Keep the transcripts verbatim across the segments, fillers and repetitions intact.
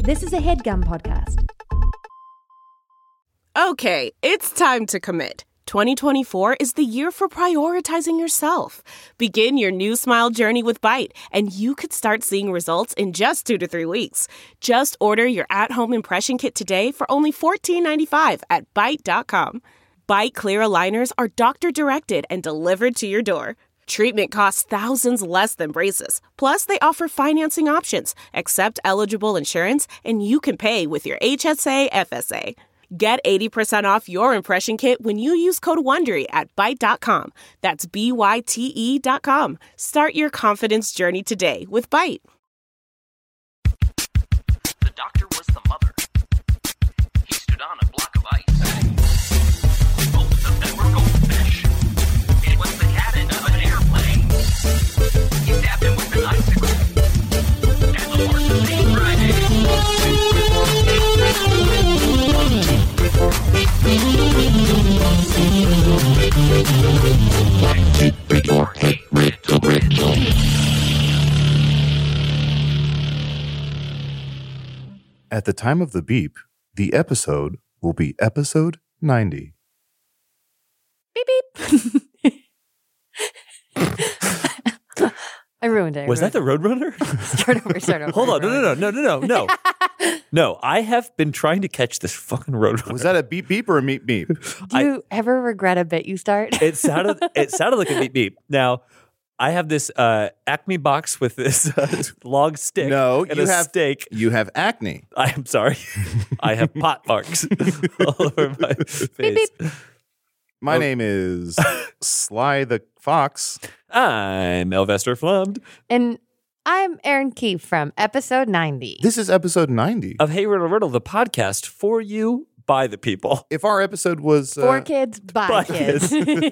This is a HeadGum podcast. Okay, it's time to commit. twenty twenty-four is the year for prioritizing yourself. Begin your new smile journey with Byte, and you could start seeing results in just two to three weeks. Just order your at-home impression kit today for only fourteen ninety-five at byte dot com. Byte clear aligners are doctor-directed and delivered to your door. Treatment costs thousands less than braces. Plus, they offer financing options, accept eligible insurance, and you can pay with your H S A F S A. Get eighty percent off your impression kit when you use code WONDERY at byte dot com. That's B Y T E dot com. Start your confidence journey today with Byte. The doctor was the mother. He stood on a block of ice. Both of them were goldfish. It was the cabin of an airplane. He stabbed him with an icicle. And the horses ate Friday. At the time of the beep, the episode will be episode ninety. Beep, beep. I ruined it. Was that the Roadrunner? Start over, start over. Hold on. No, no, no, no, no, no, no. No, I have been trying to catch this fucking Roadrunner. Was that a beep beep or a meep meep? Do you I, ever regret a bit you start? It sounded it sounded like a beep beep. Now, I have this uh, Acme box with this uh, long stick No, and you a have steak. You have acne. I am sorry. I have pot marks all over my face. Beep, beep. My Oh. name is Sly the Fox. I'm Elvester Flummed And I'm Erin Keefe from episode ninety. This is episode ninety. of Hey Riddle Riddle, the podcast for you by the people. If our episode was For uh, kids, by, by kids.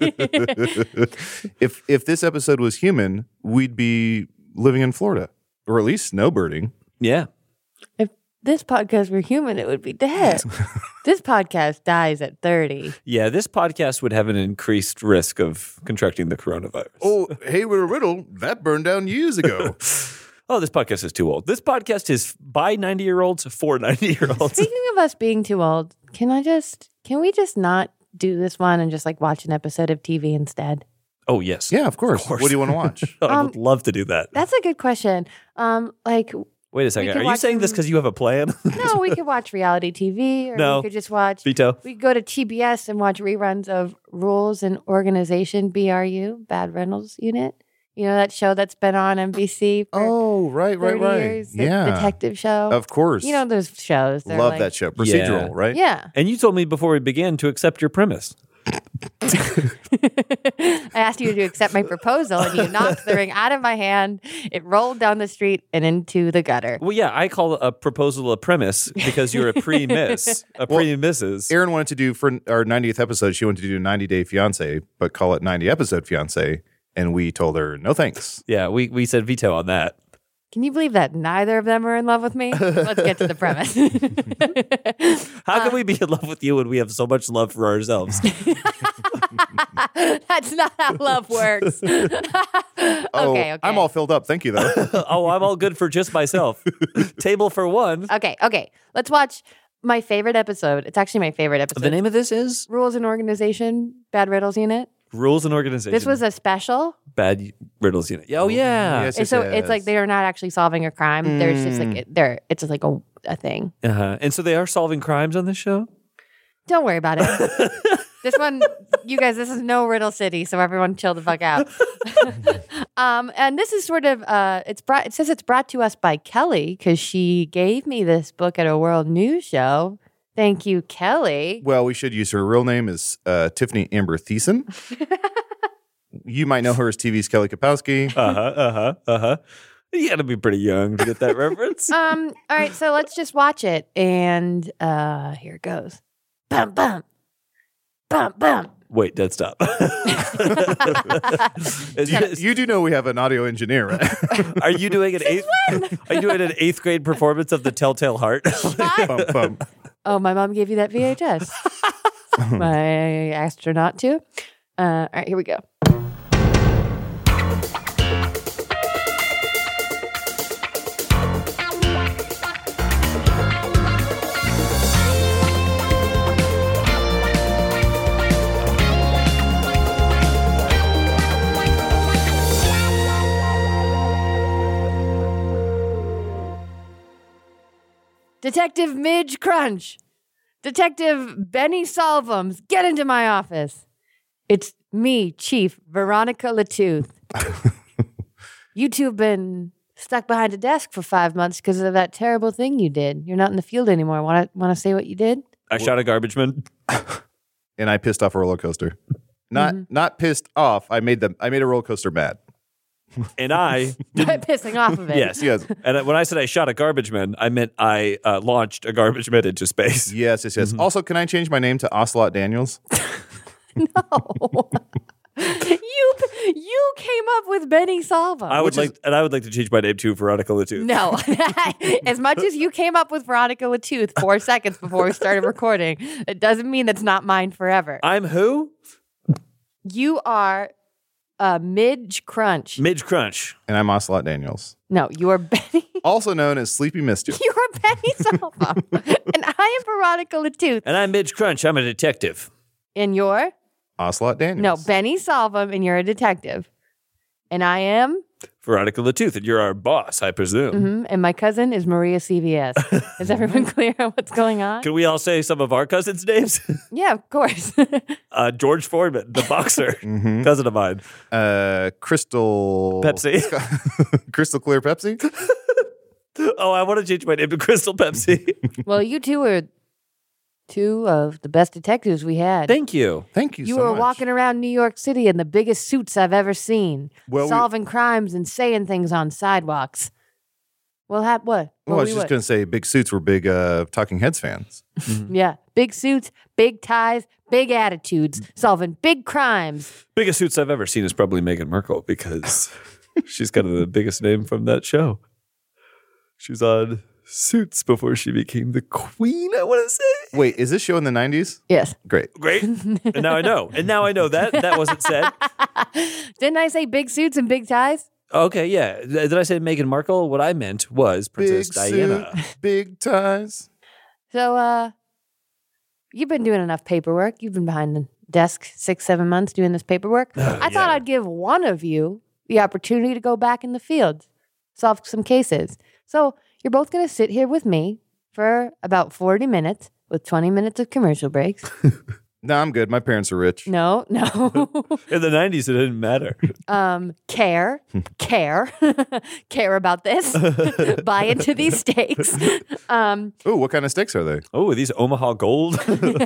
if if this episode was human, we'd be living in Florida, or at least snowbirding. Yeah. If this podcast were human, it would be dead. This podcast dies at thirty. Yeah, this podcast would have an increased risk of contracting the coronavirus. Oh, hey, we're a riddle that burned down years ago. Oh, this podcast is too old. This podcast is by ninety-year-olds for ninety-year-olds. Speaking of us being too old, can I just, can we just not do this one and just like watch an episode of T V instead? Oh, yes. Yeah, of course. Of course. What do you want to watch? I Um, would love to do that. That's a good question. Um, like, Wait a second. could Are you watch saying this some- because you have a plan? no, we could watch reality T V, or No. we could just watch. Veto. We could go to T B S and watch reruns of Rules and Organization, B R U, Bad Reynolds Unit. You know, that show that's been on N B C for Oh, right, right, thirty right. years, the Yeah. detective show. Of course. You know those shows. They're Love like, that show. Procedural, Yeah. right? Yeah. And you told me before we began to accept your premise. I asked you to accept my proposal, and you knocked the ring out of my hand. It rolled down the street and into the gutter. Well, yeah, I call a proposal a premise because you're a pre-miss. A Well, pre-misses. Erin wanted to do, for our ninetieth episode, she wanted to do ninety Day Fiancé, but call it ninety Episode Fiancé. And we told her, no thanks. Yeah, we, we said veto on that. Can you believe that neither of them are in love with me? Let's get to the premise. How can we be in love with you when we have so much love for ourselves? That's not how love works. okay, Oh, okay. I'm all filled up. Thank you, though. Oh, I'm all good for just myself. Table for one. Okay, okay. Let's watch my favorite episode. It's actually my favorite episode. The name of this is Rules and Organization, Bad Riddles Unit. Rules and Organization. This was a special. Bad Riddles Unit. Oh, yeah. Yes, And so yes. it's like they are not actually solving a crime. There's just Mm. like they're it's just like a, a thing. Uh-huh. And so they are solving crimes on this show? Don't worry about it. This one, you guys, this is no Riddle City, so everyone chill the fuck out. um, and this is sort of uh, it's brought. It says it's brought to us by Kelly because she gave me this book at a World News show. Thank you, Kelly. Well, we should use her real name is uh, Tiffany Amber Thiessen. You might know her as T V's Kelly Kapowski. Uh-huh, uh-huh, uh-huh. You got to be pretty young to get that reference. Um, all right, so let's just watch it, and uh, here it goes. Bum bum, bum bum. Wait, dead stop. Is You, this- you do know we have an audio engineer, right? are you doing an eighth? Are you doing an eighth grade performance of the Telltale Heart? bum, bum. Oh, my mom gave you that V H S. I asked her not to. Uh, all right, here we go. Detective Midge Crunch. Detective Benny Solvums. Get into my office. It's me, Chief Veronica Latooth. You two have been stuck behind a desk for five months because of that terrible thing you did. You're not in the field anymore. Want to want to say what you did? I shot a garbage man. And I pissed off a roller coaster. Not Mm-hmm. not pissed off. I made them. I made a roller coaster mad. And I By pissing off of it. yes, Yes. And when I said I shot a garbage man, I meant I uh, launched a garbage man into space. Yes, yes, yes. Also, can I change my name to Ocelot Daniels? No. you you came up with Benny Solvum. I would Which is- like, and I would like to change my name to Veronica Latooth. No. As much as you came up with Veronica Latooth four seconds before we started recording, it doesn't mean that's not mine forever. I'm who? You are uh, Midge Crunch. Midge Crunch. And I'm Ocelot Daniels, No, you are Benny. also known as Sleepy Mischief. You are Benny Solvum. And I am Veronica Latooth. And I'm Midge Crunch. I'm a detective. And you're? Ocelot Daniels. No, Benny Solvum, and you're a detective. And I am? Veronica Latooth, and you're our boss, I presume. Mhm, and my cousin is Maria C V S. Is everyone clear on what's going on? Can we all say some of our cousins' names? Yeah, of course. uh, George Foreman, the boxer, cousin of mine. Uh, Crystal Pepsi. Crystal Clear Pepsi. Oh, I want to change my name to Crystal Pepsi. Well, you two are two of the best detectives we had. Thank you. Thank you. You so were much. walking around New York City in the biggest suits I've ever seen, Well, we- solving crimes and saying things on sidewalks. Well, ha- what? Well, I What was we just what? going to say, Big Suits were big uh, Talking Heads fans. Yeah, big suits, big ties, big attitudes, solving big crimes. Biggest suits I've ever seen is probably Meghan Markle because she's kind of the biggest name from that show. She was on Suits before she became the queen, I want to say. Wait, is this show in the nineties? Yes. Great. Great. And now I know. And now I know that. That wasn't said. Didn't I say big suits and big ties? Okay, yeah. Th- Did I say Meghan Markle? What I meant was Princess Big Diana. suit, big ties. So, uh, you've been doing enough paperwork. You've been behind the desk six, seven months doing this paperwork. I thought I'd give one of you the opportunity to go back in the field, solve some cases. So you're both going to sit here with me for about forty minutes with twenty minutes of commercial breaks. No, I'm good. My parents are rich. No, no. In the nineties, it didn't matter. um, care, care, care about this. Buy into these stakes. Um, Ooh, what kind of sticks are they? Oh, are these Omaha Gold?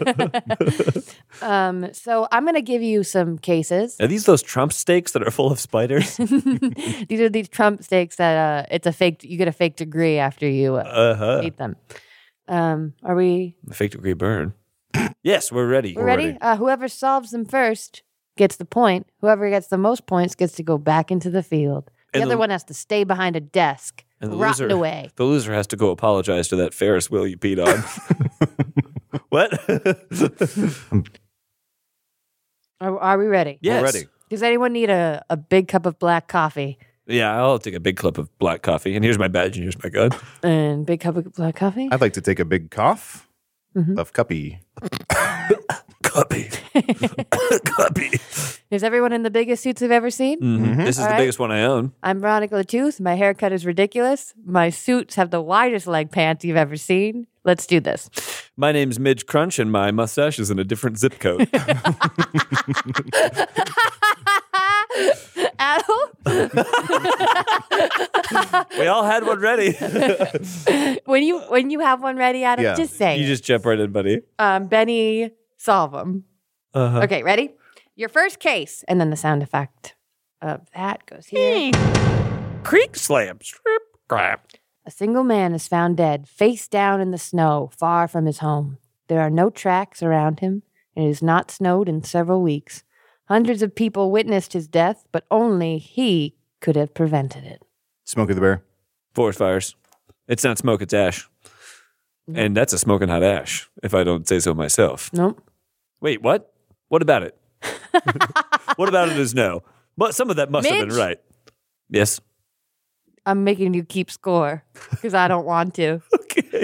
um, so I'm going to give you some cases. Are these those Trump steaks that are full of spiders? These are these Trump steaks that uh, it's a fake. You get a fake degree after you uh, Uh-huh. eat them. Um, are we? Fake degree burn. Yes, we're ready. We're ready. ready. Uh, whoever solves them first gets the point. Whoever gets the most points gets to go back into the field. The And other the- one has to stay behind a desk, And the rotting loser, away. the loser has to go apologize to that Ferris wheel you peed on. What? Are, are we ready? Yes. We're ready. Does anyone need a, a big cup of black coffee? Yeah, I'll take a big clip of black coffee. And here's my badge and here's my gun. And big cup of black coffee? I'd like to take a big cough Mm-hmm. of cuppy. Cuppy. Cuppy. Is everyone in the biggest suits I've ever seen? Mhm. This is All the right. biggest one I own. I'm Veronica Latooth. My haircut is ridiculous. My suits have the widest leg pants you've ever seen. Let's do this. My name's Midge Crunch and my mustache is in a different zip code. Adel, We all had one ready. when you when you have one ready, Adam, Yeah. just say You it. just jump right in, buddy. um, Benny Solvum. Uh-huh. Okay, ready? Your first case, and then the sound effect of that goes here. Creek slam. Strip. Crap. A single man is found dead, face down in the snow, far from his home. There are no tracks around him, and it has not snowed in several weeks. Hundreds of people witnessed his death, but only he could have prevented it. Smokey the Bear. Forest fires. It's not smoke, it's ash. And that's a smoking hot ash, if I don't say so myself. Nope. Wait, what? What about it? What about it is no. But some of that must have been Mitch? right. Yes. I'm making you keep score because I don't want to. Okay.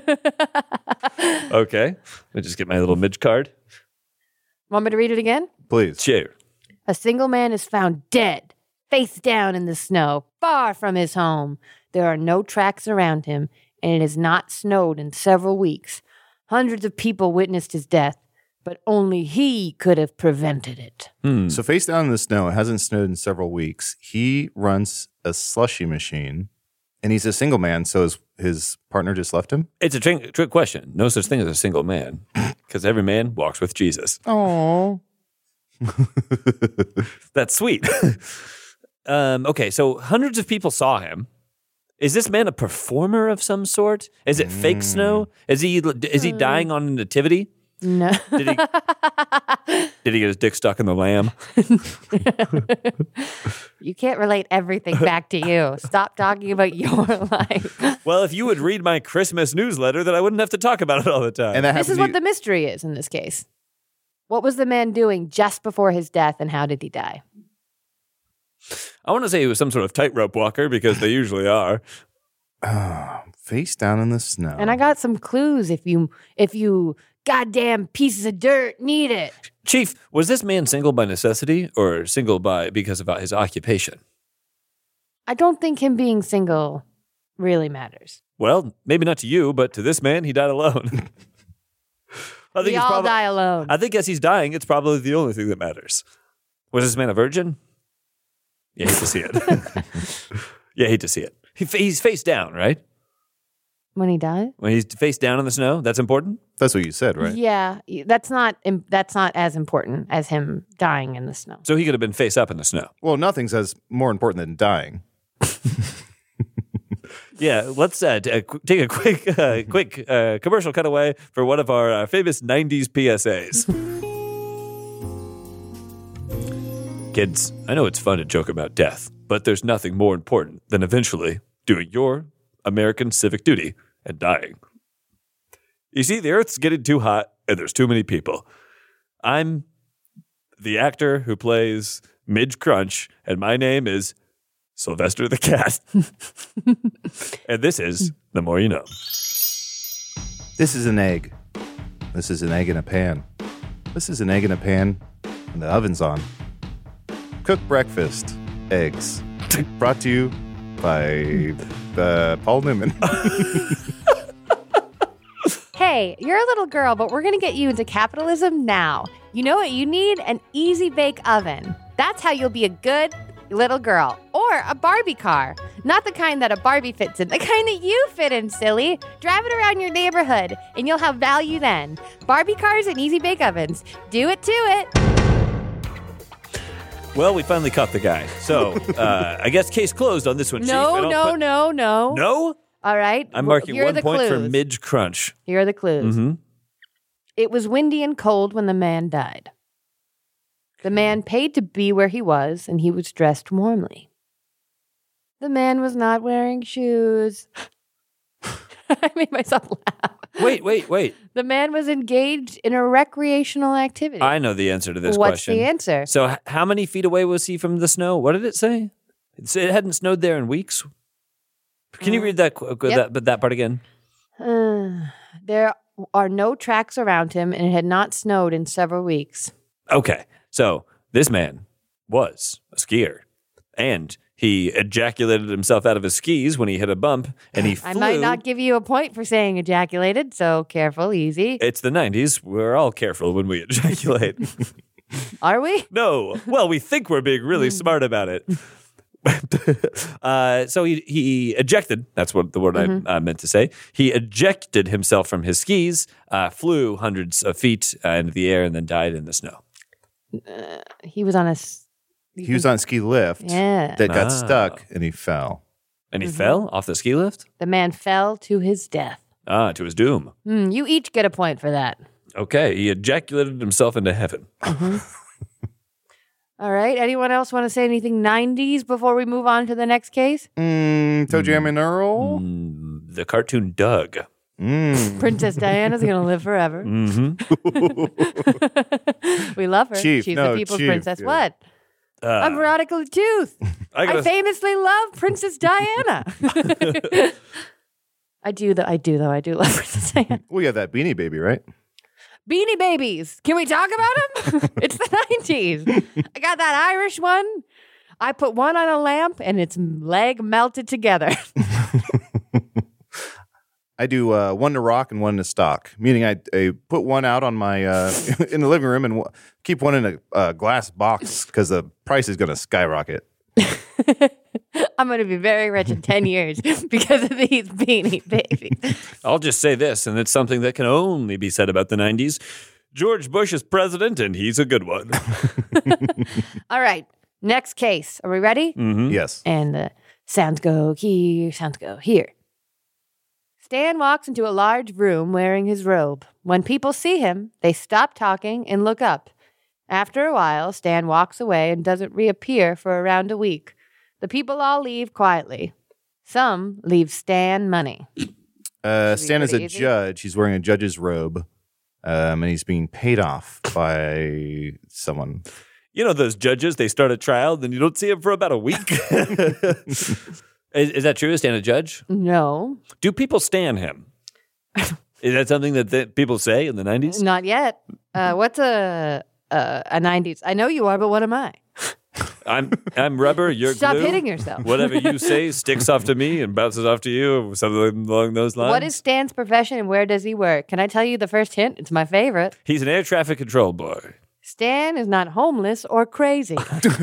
Okay. Let me just get my little Midge card. Want me to read it again? Please. Cheer. A single man is found dead, face down in the snow, far from his home. There are no tracks around him, and it has not snowed in several weeks. Hundreds of people witnessed his death, but only he could have prevented it. Hmm. So face down in the snow. It hasn't snowed in several weeks. He runs a slushy machine, and he's a single man, so his, his partner just left him? It's a trick, trick question. No such thing as a single man, because every man walks with Jesus. Oh. That's sweet. um, okay, so hundreds of people saw him. Is this man a performer of some sort? Is it fake snow? Is he is he dying on a nativity? No. Did he, did he get his dick stuck in the lamb? You can't relate everything back to you. Stop talking about your life. Well, if you would read my Christmas newsletter, then I wouldn't have to talk about it all the time. And that This happened is to what you- the mystery is in this case. What was the man doing just before his death, and how did he die? I want to say he was some sort of tightrope walker because they usually are. Oh, face down in the snow. And I got some clues if you if you goddamn pieces of dirt need it. Chief, was this man single by necessity or single by because of his occupation? I don't think him being single really matters. Well, maybe not to you, but to this man, he died alone. I We it's all prob- die alone. I think as he's dying, it's probably the only thing that matters. Was this man a virgin? Yeah, hate to see it. yeah, hate to see it. He, he's face down, right? When he died? When he's face down in the snow, that's important. That's what you said, right? Yeah, that's not im- that's not as important as him dying in the snow. So he could have been face up in the snow. Well, nothing's as more important than dying. Yeah, let's uh, t- uh, qu- take a quick, uh, quick uh, commercial cutaway for one of our uh, famous nineties P S As. Kids, I know it's fun to joke about death, but there's nothing more important than eventually doing your American civic duty and dying. You see, the Earth's getting too hot, and there's too many people. I'm the actor who plays Midge Crunch, and my name is Sylvester the Cat. And this is The More You Know. This is an egg. This is an egg in a pan. This is an egg in a pan, and the oven's on. Cook breakfast, eggs. Brought to you by uh, Paul Newman. Hey, you're a little girl, but we're going to get you into capitalism now. You know what you need? An easy bake oven. That's how you'll be a good little girl. Or a Barbie car. Not the kind that a Barbie fits in, the kind that you fit in, silly. Drive it around your neighborhood, and you'll have value then. Barbie cars and easy bake ovens. Do it to it. Well, we finally caught the guy. So, uh, I guess case closed on this one, Chief. I No, don't no, put- no, no. No? All right. I'm Well, marking here are one the point for clues. Midge Crunch. Here are the clues. Mm-hmm. It was windy and cold when the man died. The man paid to be where he was, and he was dressed warmly. The man was not wearing shoes. I made myself laugh. Wait, wait, wait. The man was engaged in a recreational activity. I know the answer to this What's question. the answer? So, h- how many feet away was he from the snow? What did it say? It said it hadn't snowed there in weeks. Can you read that qu- qu- Yep. that, that part again? Uh, there are no tracks around him, and it had not snowed in several weeks. Okay. So, this man was a skier, and he ejaculated himself out of his skis when he hit a bump, and he flew. I might not give you a point for saying ejaculated, so careful, easy. It's the nineties. We're all careful when we ejaculate. Are we? No. Well, we think we're being really smart about it. uh, so he, he ejected. That's what the word Mm-hmm. I, I meant to say. He ejected himself from his skis, uh, flew hundreds of feet uh, into the air, and then died in the snow. He was on a. s- He was on a ski lift Yeah. that got Ah. stuck, and he fell. And he Mm-hmm. fell off the ski lift? The man fell to his death. Ah, to his doom. Hmm, you each get a point for that. Okay. He ejaculated himself into heaven. All right. Anyone else want to say anything nineties before we move on to the next case? Mm, Toe Jam and Earl? Mm, the cartoon Doug. Mm. Princess Diana's going to live forever. Mm-hmm. We love her. Chief, She's no, the people's Chief, princess. yeah. What? Uh, I'm Veronica Tooth. I I gotta, famously love Princess Diana. I do though. I do though. I do love Princess Diana. Well, you have that Beanie Baby, right? Beanie Babies. Can we talk about them? It's the nineties. I got that Irish one. I put one on a lamp and its leg melted together. I do uh, one to rock and one to stock, meaning I, I put one out on my uh, in the living room and w- keep one in a uh, glass box because the price is going to skyrocket. I'm going to be very rich in ten years because of these Beanie Babies. I'll just say this, and it's something that can only be said about the nineties. George Bush is president, and he's a good one. All right. Next case. Are we ready? Mm-hmm. Yes. And the sounds go here, sounds go here. Stan walks into a large room wearing his robe. When people see him, they stop talking and look up. After a while, Stan walks away and doesn't reappear for around a week. The people all leave quietly. Some leave Stan money. Uh, Should we Stan put is it a easy? judge. He's wearing a judge's robe, um, and he's being paid off by someone. You know those judges, they start a trial, then you don't see them for about a week. is, is that true? Is Stan a judge? No, Do people stan him? Is that something that the, people say in the nineties? not yet. Uh, what's a, a a nineties? I know you are, but what am I? I'm I'm rubber, you're Stop glue. hitting yourself. Whatever you say sticks off to me and bounces off to you, something along those lines. What is Stan's profession and where does he work? Can I tell you the first hint? It's my favorite. He's an air traffic control boy. Stan is not homeless or crazy.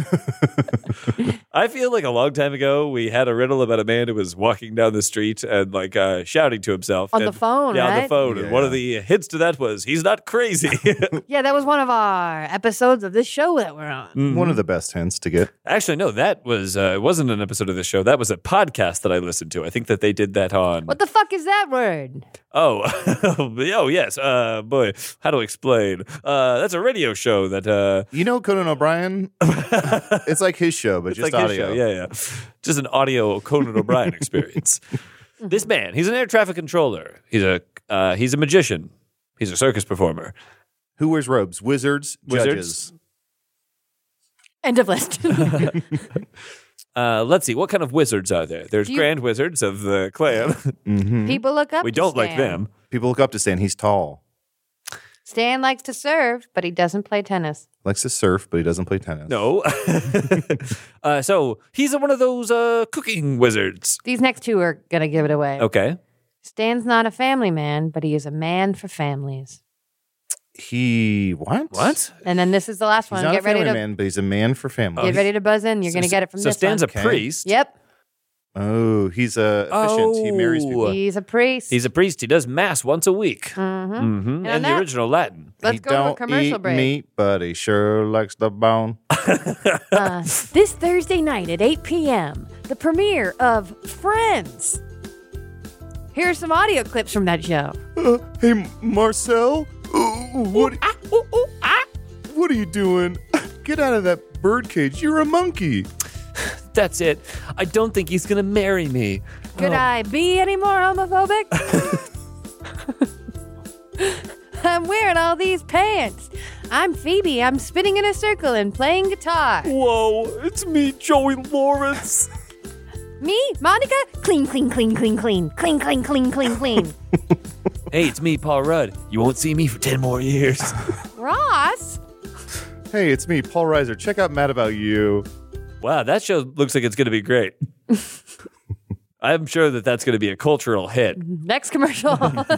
I feel like a long time ago we had a riddle about a man who was walking down the street and like uh, shouting to himself On the and- phone, Yeah, on the right? phone. And one of Yeah. the hints to that was he's not crazy. Yeah, that was one of our episodes of this show that we're on. Mm-hmm. One of the best hints to get. Actually, no, that was uh, it wasn't an episode of the show. That was a podcast that I listened to. I think that they did that on. What the fuck is that word? Oh, oh yes. Uh, boy, how to explain? Uh, that's a radio show that. Uh, You know Conan O'Brien? It's like his show, but It's just like his audio. show. Yeah, yeah. Just an audio Conan O'Brien experience. This man, he's an air traffic controller. He's a uh, he's a magician. He's a circus performer. Who wears robes? Wizards, Wizards? judges. End of list. Uh, let's see, what kind of wizards are there? There's Do you- grand wizards of the clan. People look up we to don't like Stan. them. People look up to Stan. He's tall. Stan likes to serve, but he doesn't play tennis. Likes to surf, but he doesn't play tennis. No. uh, so he's one of those uh, cooking wizards. These next two are going to give it away. Okay. Stan's not a family man, but he is a man for families. He what? What? And then this is the last He's one. not Get a family ready to man, but he's a man for family. get ready to buzz in. You're going to get it from so this Stan's one. a priest. Yep. Oh, he's uh, efficient. He marries Oh. people. He's a priest. He's a priest. He does mass once a week. mm-hmm. Mm-hmm. And And, on the that- original Latin. Let's he go to a don't commercial eat break. meat, but he sure likes the bone. Uh, this Thursday night at eight p.m., the premiere of Friends. Here are some audio clips from that show. Uh, hey, Marcel. Ooh, what? ah, What are you doing? Get out of that birdcage. You're a monkey. That's it. I don't think he's going to marry me. Could Oh. I be any more homophobic? I'm wearing all these pants. I'm Phoebe. I'm spinning in a circle and playing guitar. Whoa, it's me, Joey Lawrence. Me, Monica, clean, clean, clean, clean, clean, clean, clean, clean, clean, clean. Hey, it's me, Paul Rudd. You won't see me for ten more years. Ross, Hey, it's me, Paul Reiser. Check out Mad About You. Wow, that show looks like it's going to be great. I'm sure that that's going to be a cultural hit. next commercial.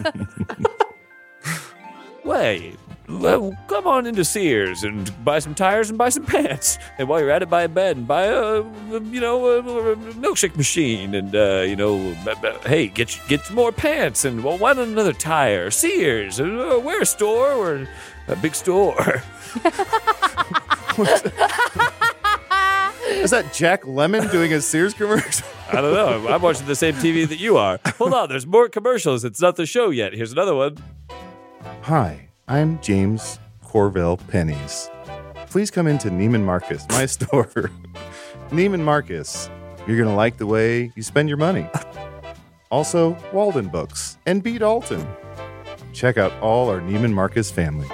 Wait, well, come on into Sears and buy some tires and buy some pants. And while you're at it, buy a bed and buy a, you know, a, a milkshake machine. And, uh, you know, b- b- hey, get get some more pants. And, well, why not another tire? Sears, uh, we're a store or a big store. Is that Jack Lemmon doing a Sears commercial? I don't know. I'm watching the same T V that you are. Hold on, there's more commercials. It's not the show yet. Here's another one. Hi, I'm James Corvell Pennies. Please come into Neiman Marcus, my store. Neiman Marcus, you're going to like the way you spend your money. Also, Walden Books and B. Dalton. Check out all our Neiman Marcus family.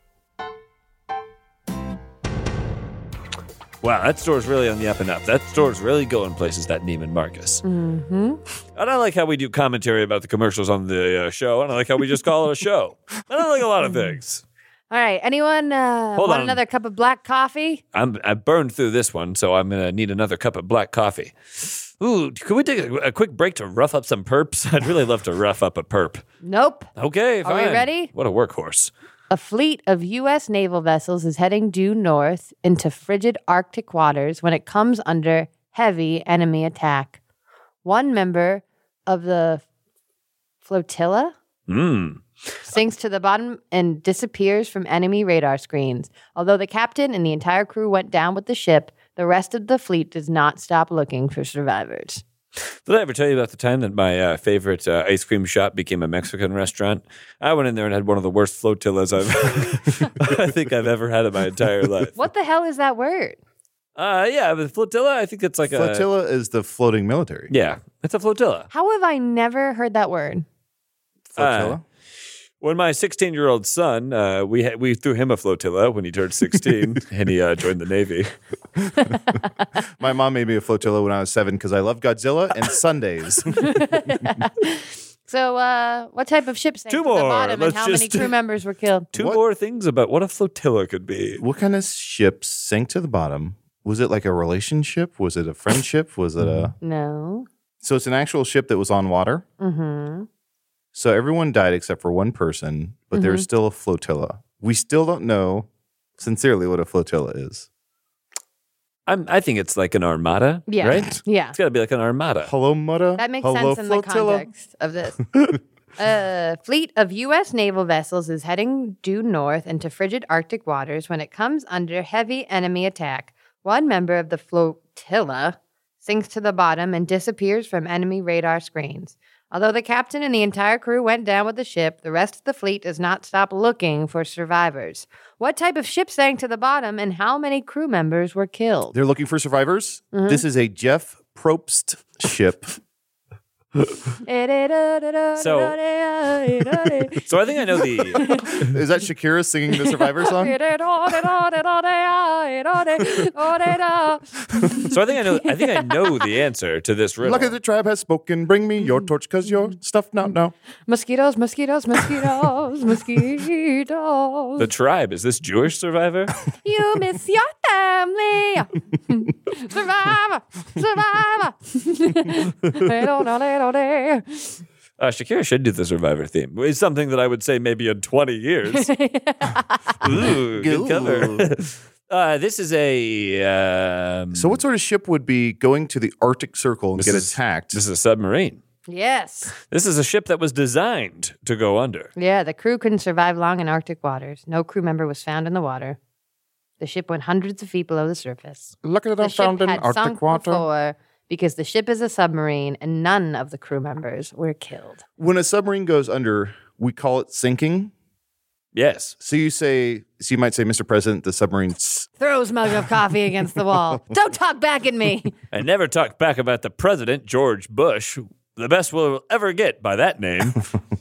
Wow, that store's really on the up and up. That store's really going places, that Neiman Marcus. mm-hmm. And I like how we do commentary about the commercials on the uh, show, and I like how we just call it a show. And I like a lot of things. All right. Anyone uh, Hold want on. another cup of black coffee? I'm, I burned through this one, so I'm going to need another cup of black coffee. Ooh, could we take a, a quick break to rough up some perps? I'd really love to rough up a perp. Nope. Okay, Are fine. we ready? What a workhorse. A fleet of U S naval vessels is heading due north into frigid Arctic waters when it comes under heavy enemy attack. One member of the flotilla Mm. sinks to the bottom and disappears from enemy radar screens. Although the captain and the entire crew went down with the ship, the rest of the fleet does not stop looking for survivors. Did I ever tell you about the time that my uh, favorite uh, ice cream shop became a Mexican restaurant? I went in there and had one of the worst flotillas I've I think I've ever had in my entire life. What the hell is that word? Uh, yeah, but flotilla, I think it's like Flotilla is the floating military. a... Yeah, it's a flotilla. How have I never heard that word? Flotilla. Uh, when my sixteen-year-old son, uh, we ha- we threw him a flotilla when he turned sixteen, and he uh, joined the Navy. My mom made me a flotilla when I was seven because I love Godzilla and Sundays. So, uh, what type of ship sank Two to the more. bottom, Let's and how many just- crew members were killed? Two What? more things about what a flotilla could be. What kind of ship sank to the bottom? Was it like a relationship? Was it a friendship? Was it a... No. So it's an actual ship that was on water? Mm-hmm. So everyone died except for one person, but there's still a flotilla. We still don't know, sincerely, what a flotilla is. I'm, I think it's like an armada, Yeah. right? Yeah. It's got to be like an armada. Hello, Mutta. That makes Hello, sense in the flotilla. context of this. A fleet of U S naval vessels is heading due north into frigid Arctic waters when it comes under heavy enemy attack. One member of the flotilla sinks to the bottom and disappears from enemy radar screens. Although the captain and the entire crew went down with the ship, the rest of the fleet does not stop looking for survivors. What type of ship sank to the bottom and how many crew members were killed? They're looking for survivors. This is a Jeff Probst ship. So, so I think I know the. Is that Shakira singing the Survivor song? So I think I know. I think I know the answer to this riddle. Luck of the tribe has spoken. Bring me your torch, cause your stuff now. No. Mosquitoes, mosquitoes, mosquitoes, mosquitoes. The tribe, is this Jewish Survivor? You miss your family. Survivor, survivor. Uh, Shakira should do the Survivor theme. It's something that I would say maybe in twenty years. Ooh, good cover. Uh, this is a. Um, So what sort of ship would be going to the Arctic Circle and this get is- attacked? This is a submarine. Yes. This is a ship that was designed to go under. Yeah, the crew couldn't survive long in Arctic waters. No crew member was found in the water. The ship went hundreds of feet below the surface. Look at The it ship found in had Arctic sunk water. before because the ship is a submarine and none of the crew members were killed. When a submarine goes under, we call it sinking. Yes. So you say, so you might say, Mister President, the submarine. s- Throws mug of coffee against the wall. Don't talk back at me. I never talk back about the president, George Bush. The best we'll ever get by that name.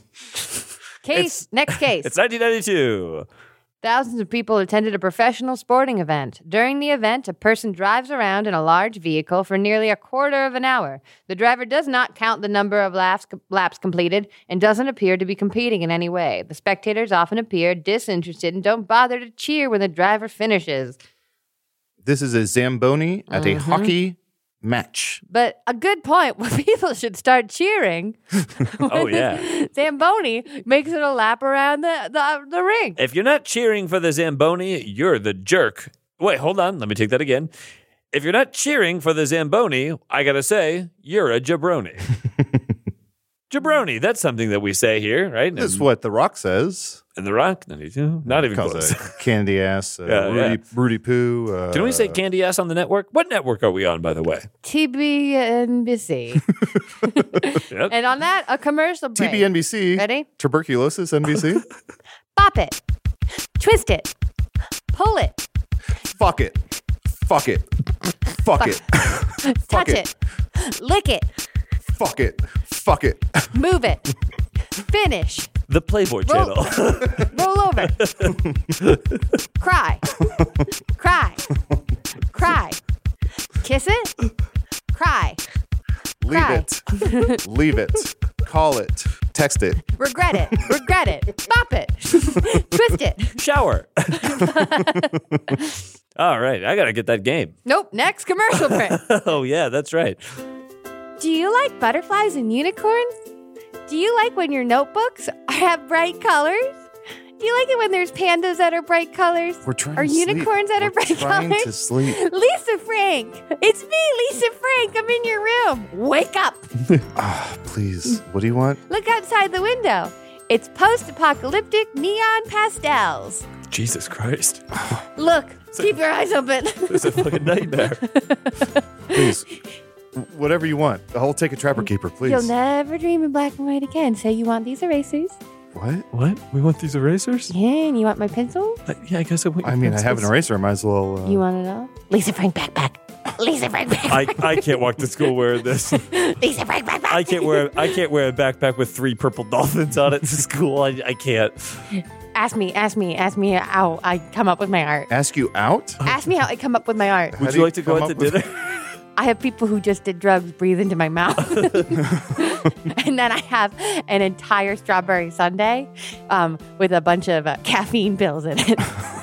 Case, next case. It's nineteen ninety-two. Thousands of people attended a professional sporting event. During the event, a person drives around in a large vehicle for nearly a quarter of an hour. The driver does not count the number of laps, laps completed and doesn't appear to be competing in any way. The spectators often appear disinterested and don't bother to cheer when the driver finishes. This is a Zamboni at a hockey match. But a good point where people should start cheering. Oh, yeah. Zamboni makes it a lap around the, the, the ring. If you're not cheering for the Zamboni, you're the jerk. Wait, hold on. Let me take that again. If you're not cheering for the Zamboni, I gotta say, you're a jabroni. Jabroni, that's something that we say here, right? That's And, what The Rock says. and The Rock, ninety-two, not even Calls close. it candy ass, uh, Yeah, Rudy, yeah. Rudy Poo. Uh, Can we say candy ass on the network? What network are we on, by the way? T B N B C. Yep. And on that, a commercial break. T B N B C? Ready? Tuberculosis N B C? Bop it. Twist it. Pull it. Fuck it. Fuck it. Fuck it. Touch it. it. Lick it. Fuck it. Fuck it. Move it. Finish. The Playboy Roll- Channel. Roll over. Cry. Cry. Cry. Kiss it. Cry. Leave Cry. it. Leave it. Call it. Text it. Regret it. Regret it. Bop it. Twist it. Shower. All right, I gotta get that game. Nope. Next commercial break. Oh, yeah, that's right. Do you like butterflies and unicorns? Do you like when your notebooks have bright colors? Do you like it when there's pandas that are bright colors? We're trying or to sleep. unicorns that We're are bright trying colors? to sleep. Lisa Frank. It's me, Lisa Frank. I'm in your room. Wake up. Ah, please. What do you want? Look outside the window. It's post-apocalyptic neon pastels. Jesus Christ. Look, keep your eyes open. It's a fucking nightmare. Please. Whatever you want. I'll take a Trapper Keeper, please. You'll never dream in black and white again. Say you want these erasers. What? What? We want these erasers? Yeah, and you want my pencil? Uh, yeah, I guess I want I your mean, I have an pencils. eraser. I might as well. Uh, You want it all? Lisa Frank backpack. Lisa Frank backpack. I, I can't walk to school wearing this. Lisa Frank backpack. I can't wear I can't wear a backpack with three purple dolphins on it to school. I, I can't. Ask me, ask me, ask me how I come up with my art. ask you out? Ask me how I come up with my art. How Would do you like to go come out to up with- dinner? I have people who just did drugs breathe into my mouth. And then I have an entire strawberry sundae um, with a bunch of uh, caffeine pills in it.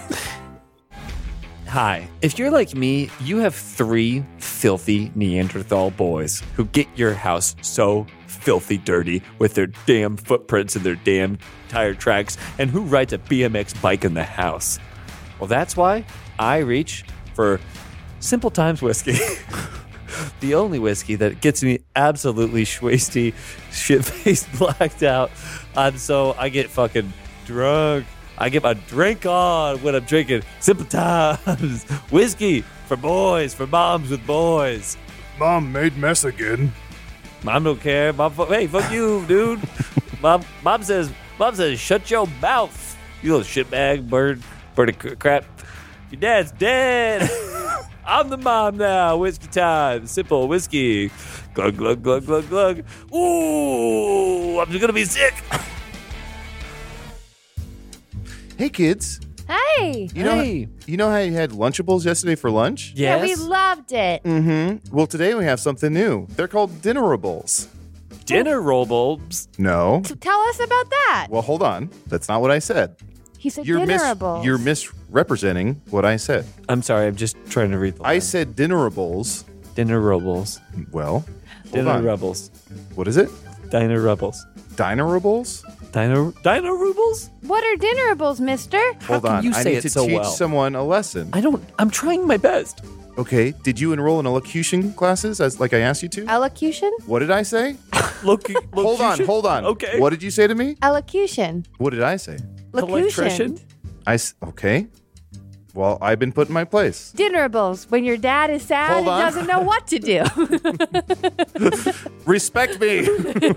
Hi. If you're like me, you have three filthy Neanderthal boys who get your house so filthy dirty with their damn footprints and their damn tire tracks, and who rides a B M X bike in the house. Well, that's why I reach for Simple Times whiskey. The only whiskey that gets me absolutely schwasty, shit-faced, blacked out. And so I get fucking drunk. I get my drink on when I'm drinking Simple Times whiskey for boys, for moms with boys. Mom made mess again. Mom don't care. Mom, fu- hey, fuck you, dude. Mom, mom says, mom says, shut your mouth, you little shitbag, bird, bird of cr- crap. Your dad's dead. I'm the mom now. Whiskey time. Simple whiskey. Glug, glug, glug, glug, glug. Ooh, I'm gonna be sick. Hey, kids. Hey. You know, Hey. you know how you had Lunchables yesterday for lunch? Yeah, we Yes. loved it. Mm-hmm. Well, today we have something new. They're called Dinnerables. Dinner roll bulbs. No. So tell us about that. Well, hold on. That's not what I said. He said You're mis- dinnerables. You're misrepresenting what I said. I'm sorry. I'm just trying to read the I line. said Dinnerables. Dinner Rebels. Well, hold Dinner on. Rebels. What is it? Diner Rebels. Dinerables? Diner Diner Rubles? What are dinnerables, mister? Hold can on. you I say need it to so teach well? someone a lesson. I don't I'm trying my best. Okay. Did you enroll in elocution classes as like I asked you to? Elocution? What did I say? Look, Hold on. Hold on. Okay. What did you say to me? Elocution. What did I say? Locution. I s- okay. Well, I've been put in my place. Dinnerables. When your dad is sad Hold and on. doesn't know what to do. Respect me.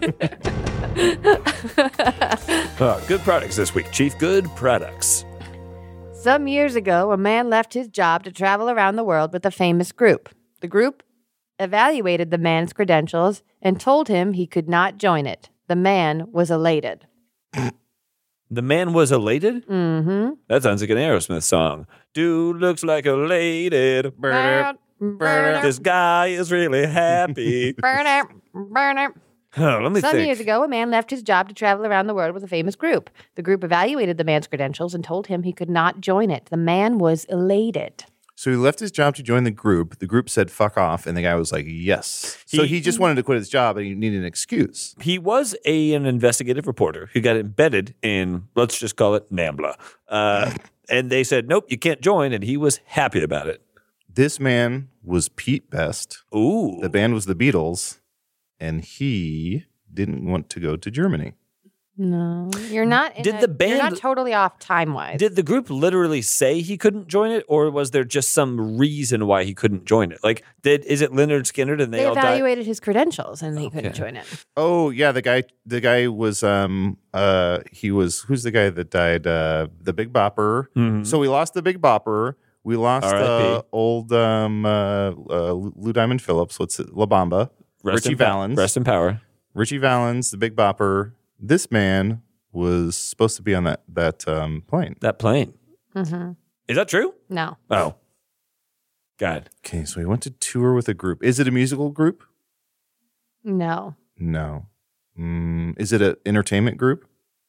Uh, good products this week, Chief. Good products. Some years ago, a man left his job to travel around the world with a famous group. The group evaluated the man's credentials and told him he could not join it. The man was elated. The man was elated? Mm-hmm. That sounds like an Aerosmith song. Dude looks like elated. Burn, burn, This guy is really happy. burn it, burn it. Huh, let me Some think. years ago, a man left his job to travel around the world with a famous group. The group evaluated the man's credentials and told him he could not join it. The man was elated. So he left his job to join the group. The group said fuck off, and the guy was like, yes. So He- he just wanted to quit his job, and he needed an excuse. He was a, an investigative reporter who got embedded in, let's just call it NAMBLA. Uh, and they said, nope, you can't join. And he was happy about it. This man was Pete Best. Ooh. The band was the Beatles, and he didn't want to go to Germany. No, you're not. In Did a- the band- You're not totally off time wise. Did the group literally say he couldn't join it, or was there just some reation why he couldn't join it? Like, did is it Leonard Skinner and they, they all died? evaluated his credentials and he couldn't Okay. join it. Oh yeah, the guy. The guy was. Um. Uh. He was. Who's the guy that died? Uh. The Big Bopper. Mhm. So we lost the Big Bopper. We lost R I P uh, old um. Uh, uh. Lou Diamond Phillips. What's it? La Bamba. Rest Richie in pa- Valens. Rest in power. Richie Valens. The Big Bopper. This man was supposed to be on that that um plane. That plane. Mm-hmm. Is that true? No. Oh. God. Okay, so he went to tour with a group. Is it a musical group? No. No. Mm, is it an entertainment group?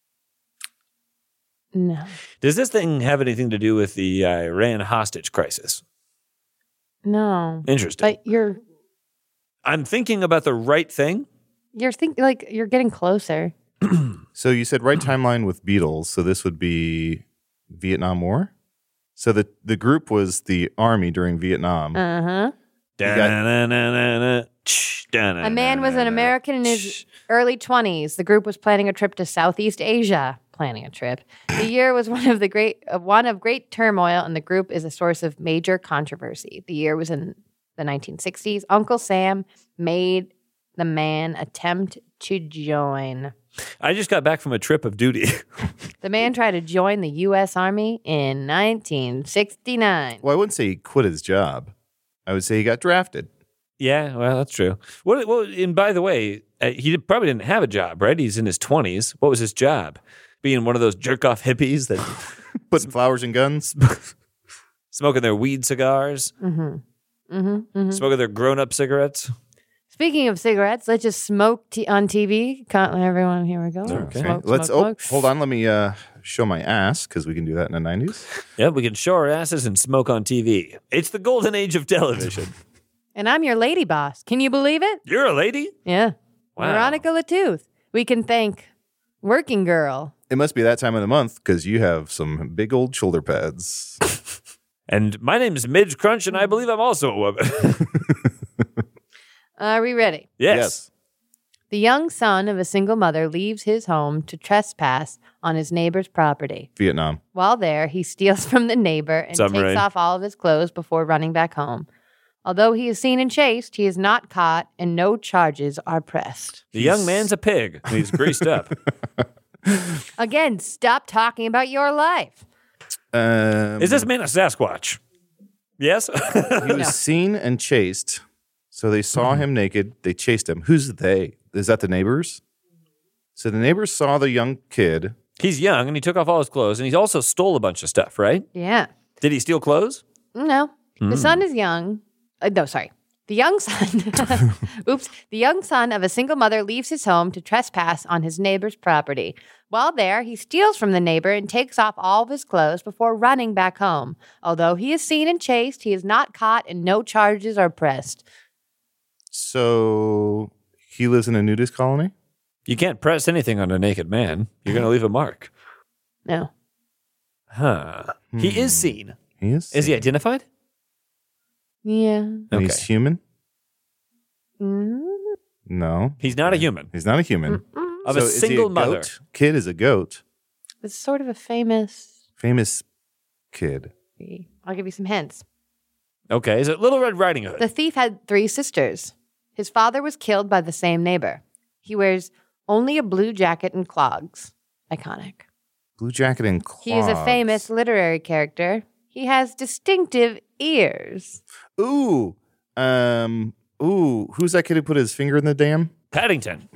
No. Does this thing have anything to do with the Iran hostage crisis? No. Interesting. But you're I'm thinking about the right thing. You're think like you're getting closer. So you said right timeline with Beatles. So this would be Vietnam War. So the the group was the army during Vietnam. Uh huh. Da-na-na-na-na, A man was an American in his early twenties. The group was planning a trip to Southeast Asia. Planning a trip. The year was one of the great uh, one of great turmoil, and the group is a source of major controversy. The year was in the nineteen sixties. Uncle Sam made the man attempt to join. I just got back from a trip of duty. The man tried to join the U S Army in nineteen sixty-nine. Well, I wouldn't say he quit his job. I would say he got drafted. Yeah, well, that's true. What? Well, and by the way, uh, he did, probably didn't have a job, right? He's in his twenties. What was his job? Being one of those jerk-off hippies that Putting flowers and guns. smoking their weed cigars, Mm-hmm. Mm-hmm. Mm-hmm. smoking their grown-up cigarettes. Speaking of cigarettes, let's just smoke t- on T V. Can't everyone? Here we go. Okay. Smoke, Let's. smoke, Oh, smoke. hold on. Let me uh, show my ass because we can do that in the nineties. Yeah, we can show our asses and smoke on T V. It's the golden age of television. And I'm your lady boss. Can you believe it? You're a lady? Yeah. Wow. Veronica Latooth. We can thank Working Girl. It must be that time of the month because you have some big old shoulder pads. And my name is Midge Crunch, and I believe I'm also a woman. Are we ready? yes. The young son of a single mother leaves his home to trespass on his neighbor's property. Vietnam. While there, he steals from the neighbor and Submarine. takes off all of his clothes before running back home. Although he is seen and chased, he is not caught and no charges are pressed. The young man's a pig, and he's greased up. Again, stop talking about your life. Um, Is this man a Sasquatch? Yes? He was seen and chased. So they saw him naked. They chased him. Who's they? Is that the neighbors? So the neighbors saw the young kid. He's young, and he took off all his clothes, and he also stole a bunch of stuff, right? Yeah. Did he steal clothes? No. Hmm. The son is young. Uh, no, sorry. The young son, oops, the young son of a single mother leaves his home to trespass on his neighbor's property. While there, he steals from the neighbor and takes off all of his clothes before running back home. Although he is seen and chased, he is not caught and no charges are pressed. So he lives in a nudist colony? You can't press anything on a naked man. You're going to leave a mark. No. Huh. He is seen. He is. Is he identified? Yeah. And Okay. he's human? Mm. No. He's not a human. He's not a human. Of So a is he single goat? mother. Kid is a goat. It's sort of a famous. Famous kid. I'll give you some hints. Okay. Is it Little Red Riding Hood? The thief had three sisters. His father was killed by the same neighbor. He wears only a blue jacket and clogs. Iconic. Blue jacket and clogs. He is a famous literary character. He has distinctive ears. Ooh. Um. Ooh. Who's that kid who put his finger in the dam? Paddington.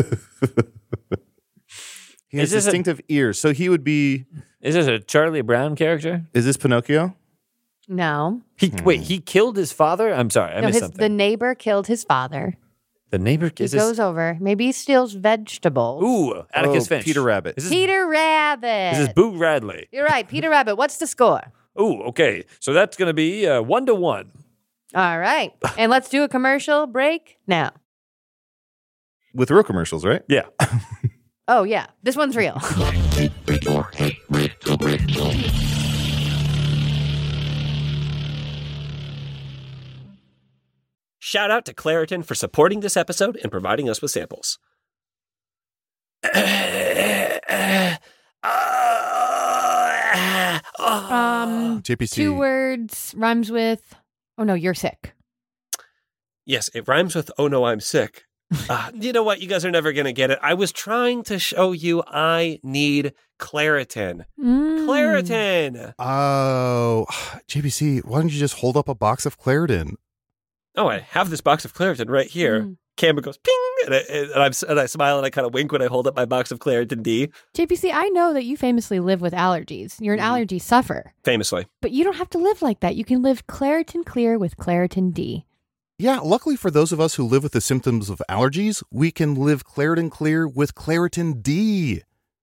He has Is this a- distinctive ears. So he would be. Is this a Charlie Brown character? Is this Pinocchio? No. He Wait, he killed his father? I'm sorry, I no missed his, something. the neighbor killed his father. The neighbor He is goes this? over. Maybe he steals vegetables. Ooh, Atticus Oh, Finch. Peter Rabbit. Is this, Peter Rabbit. is this Boo Radley? You're right. Peter Rabbit. What's the score? Ooh, okay. So that's going to be uh, one to one. All right. And let's do a commercial break now. With real commercials, right? Yeah. Oh, yeah. This one's real. Shout out to Claritin for supporting this episode and providing us with samples. Um, J P C. two words rhymes with, oh, no, you're sick. Yes, it rhymes with, oh no, I'm sick. Uh, you know what? You guys are never going to get it. I was trying to show you I need Claritin. Mm. Claritin! Oh, J P C, why don't you just hold up a box of Claritin? Oh, I have this box of Claritin right here. Mm. Camera goes ping, and I, and, I'm, and I smile and I kind of wink when I hold up my box of Claritin D, J P C, I know that you famously live with allergies. You're an Mhm. allergy sufferer. famously. But you don't have to live like that. You can live Claritin Clear with Claritin D. Yeah, luckily for those of us who live with the symptoms of allergies, we can live Claritin Clear with Claritin D.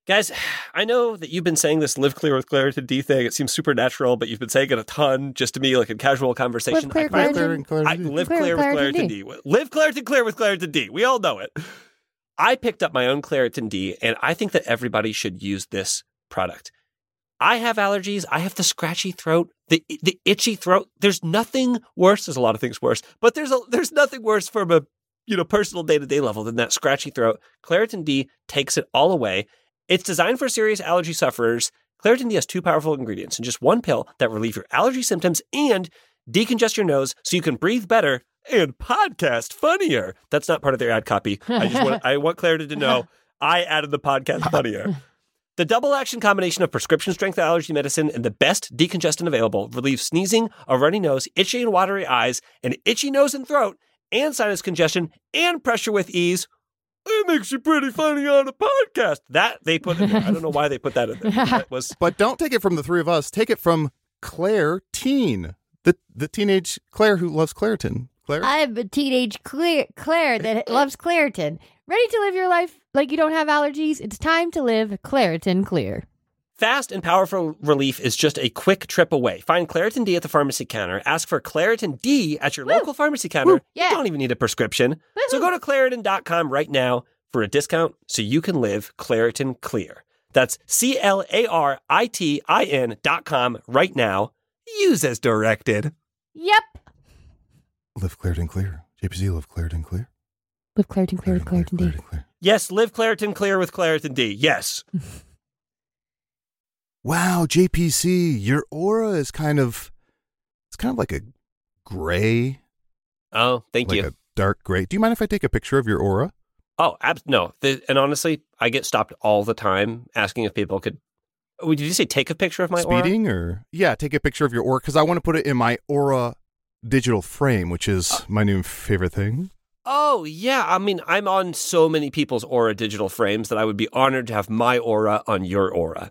Guys, I know that you've been saying this live clear with Claritin D thing. It seems supernatural, but you've been saying it a ton just to me, like in casual conversation. Live clear, I, Claritin. Claritin, I Claritin. live Clear clear with with Claritin Claritin D. D. Live Claritin clear with Claritin D. We all know it. I picked up my own Claritin D, and I think that everybody should use this product. I have allergies. I have the scratchy throat, the the itchy throat. There's nothing worse. There's a lot of things worse, but there's a, there's nothing worse from a you know personal day to day level than that scratchy throat. Claritin D takes it all away. It's designed for serious allergy sufferers. Claritin D has two powerful ingredients in just one pill that relieve your allergy symptoms and decongest your nose so you can breathe better and podcast funnier. That's not part of their ad copy. I just want I want Claritin to know I added the podcast funnier. The double action combination of prescription strength allergy medicine and the best decongestant available relieves sneezing, a runny nose, itchy and watery eyes, an itchy nose and throat, and sinus congestion and pressure with ease. It makes you pretty funny on a podcast. That they put in there. I don't know why they put that in there. That was But don't take it from the three of us. Take it from Claire Teen, the the teenage Claire who loves Claritin. Claire? I'm a teenage Claire, Claire that loves Claritin. Ready to live your life like you don't have allergies? It's time to live Claritin Clear. Fast and powerful relief is just a quick trip away. Find Claritin D at the pharmacy counter. Ask for Claritin D at your Woo. local pharmacy counter. Woo. Yeah. You don't even need a prescription. So Woohoo. go to Claritin dot com right now for a discount so you can live Claritin Clear. That's C L A R I T I N dot com right now. Use as directed. Yep. Live Claritin Clear. J P C, live Claritin Clear. Live Claritin Clear with Claritin D. Claritin Clear. Yes, live Claritin Clear with Claritin D. Yes. Wow, J P C, your aura is kind of, it's kind of like a gray, Oh, thank like you. a dark gray. Do you mind if I take a picture of your aura? Oh, ab- no. The, and honestly, I get stopped all the time asking if people could. Oh, did you say take a picture of my aura? Speeding or? Yeah, take a picture of your aura because I want to put it in my aura digital frame, which is Uh, my new favorite thing. Oh, yeah. I mean, I'm on so many people's aura digital frames that I would be honored to have my aura on your aura.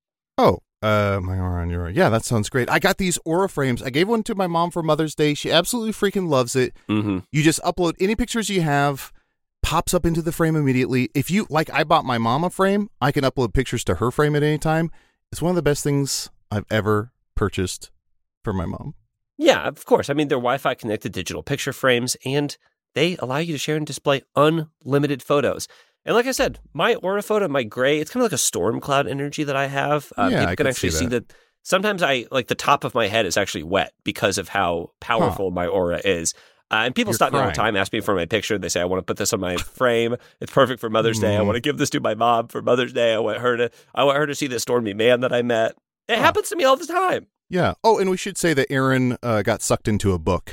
Oh, uh, my aura on your aura. Yeah, that sounds great. I got these aura frames. I gave one to my mom for Mother's Day. She absolutely freaking loves it. Mm-hmm. You just upload any pictures you have, pops up into the frame immediately. If you, like I bought my mom a frame, I can upload pictures to her frame at any time. It's one of the best things I've ever purchased for my mom. Yeah, of course. I mean, they're Wi-Fi connected digital picture frames, and they allow you to share and display unlimited photos. And like I said, my aura photo, my gray, it's kind of like a storm cloud energy that I have. Uh, Yeah, people I can could actually see see that. that. Sometimes I, like the top of my head is actually wet because of how powerful my aura is. Uh, and people You're stop me all the crying. time, ask me for my picture. They say, I want to put this on my frame. It's perfect for Mother's Day. I Mm. want to give this to my mom for Mother's Day. I want her to, I want her to see this stormy man that I met. It Huh. happens to me all the time. Yeah. Oh, and we should say that Aaron uh, got sucked into a book.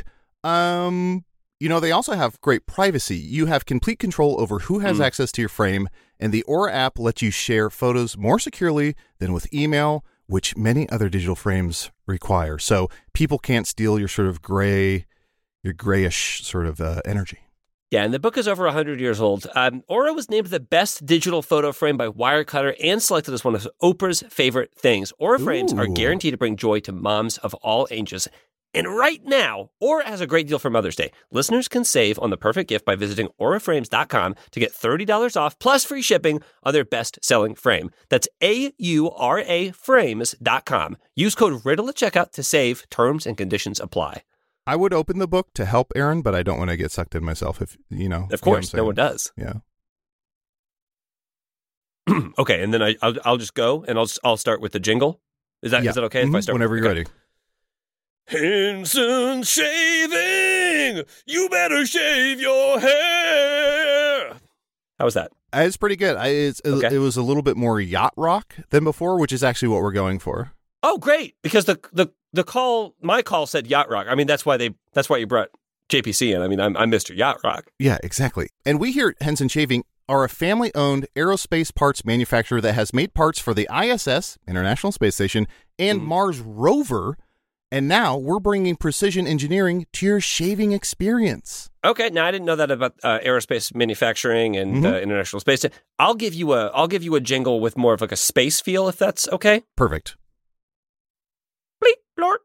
Um, you know, they also have great privacy. You have complete control over who has Mm. access to your frame, and the Aura app lets you share photos more securely than with email, which many other digital frames require. So people can't steal your sort of gray, your grayish sort of uh, energy. Yeah, and the book is over one hundred years old. Um, Aura was named the best digital photo frame by Wirecutter and selected as one of Oprah's favorite things. Aura frames are Ooh. guaranteed to bring joy to moms of all ages. And right now, Aura has a great deal for Mother's Day. Listeners can save on the perfect gift by visiting aura frames dot com to get thirty dollars off plus free shipping on their best-selling frame. That's A U R A frames dot com. Use code RIDDLE at checkout to save. Terms and conditions apply. I would open the book to help Aaron, but I don't want to get sucked in myself. If you know, Of you know what course, I'm no one saying. does. Yeah. Okay, and then I, I'll, I'll just go and I'll I'll start with the jingle. Is that is Yeah. that okay if I Mhm. start? Whenever you're okay. ready. Henson shaving, you better shave your hair. How was that? Uh, It's pretty good. I, it's, Okay. It was a little bit more yacht rock than before, which is actually what we're going for. Oh, great! Because the the the call, my call said yacht rock. I mean, that's why they that's why you brought J P C in. I mean, I'm I'm Mister Yacht Rock. Yeah, exactly. And we here at Henson Shaving are a family-owned aerospace parts manufacturer that has made parts for the I S S, International Space Station, and Mhm. Mars rover. And now we're bringing precision engineering to your shaving experience. Okay, now I didn't know that about uh, aerospace manufacturing and Mhm. uh, international space. I'll give you a I'll give you a jingle with more of like a space feel, if that's okay. Perfect. Bleep, blort, beep,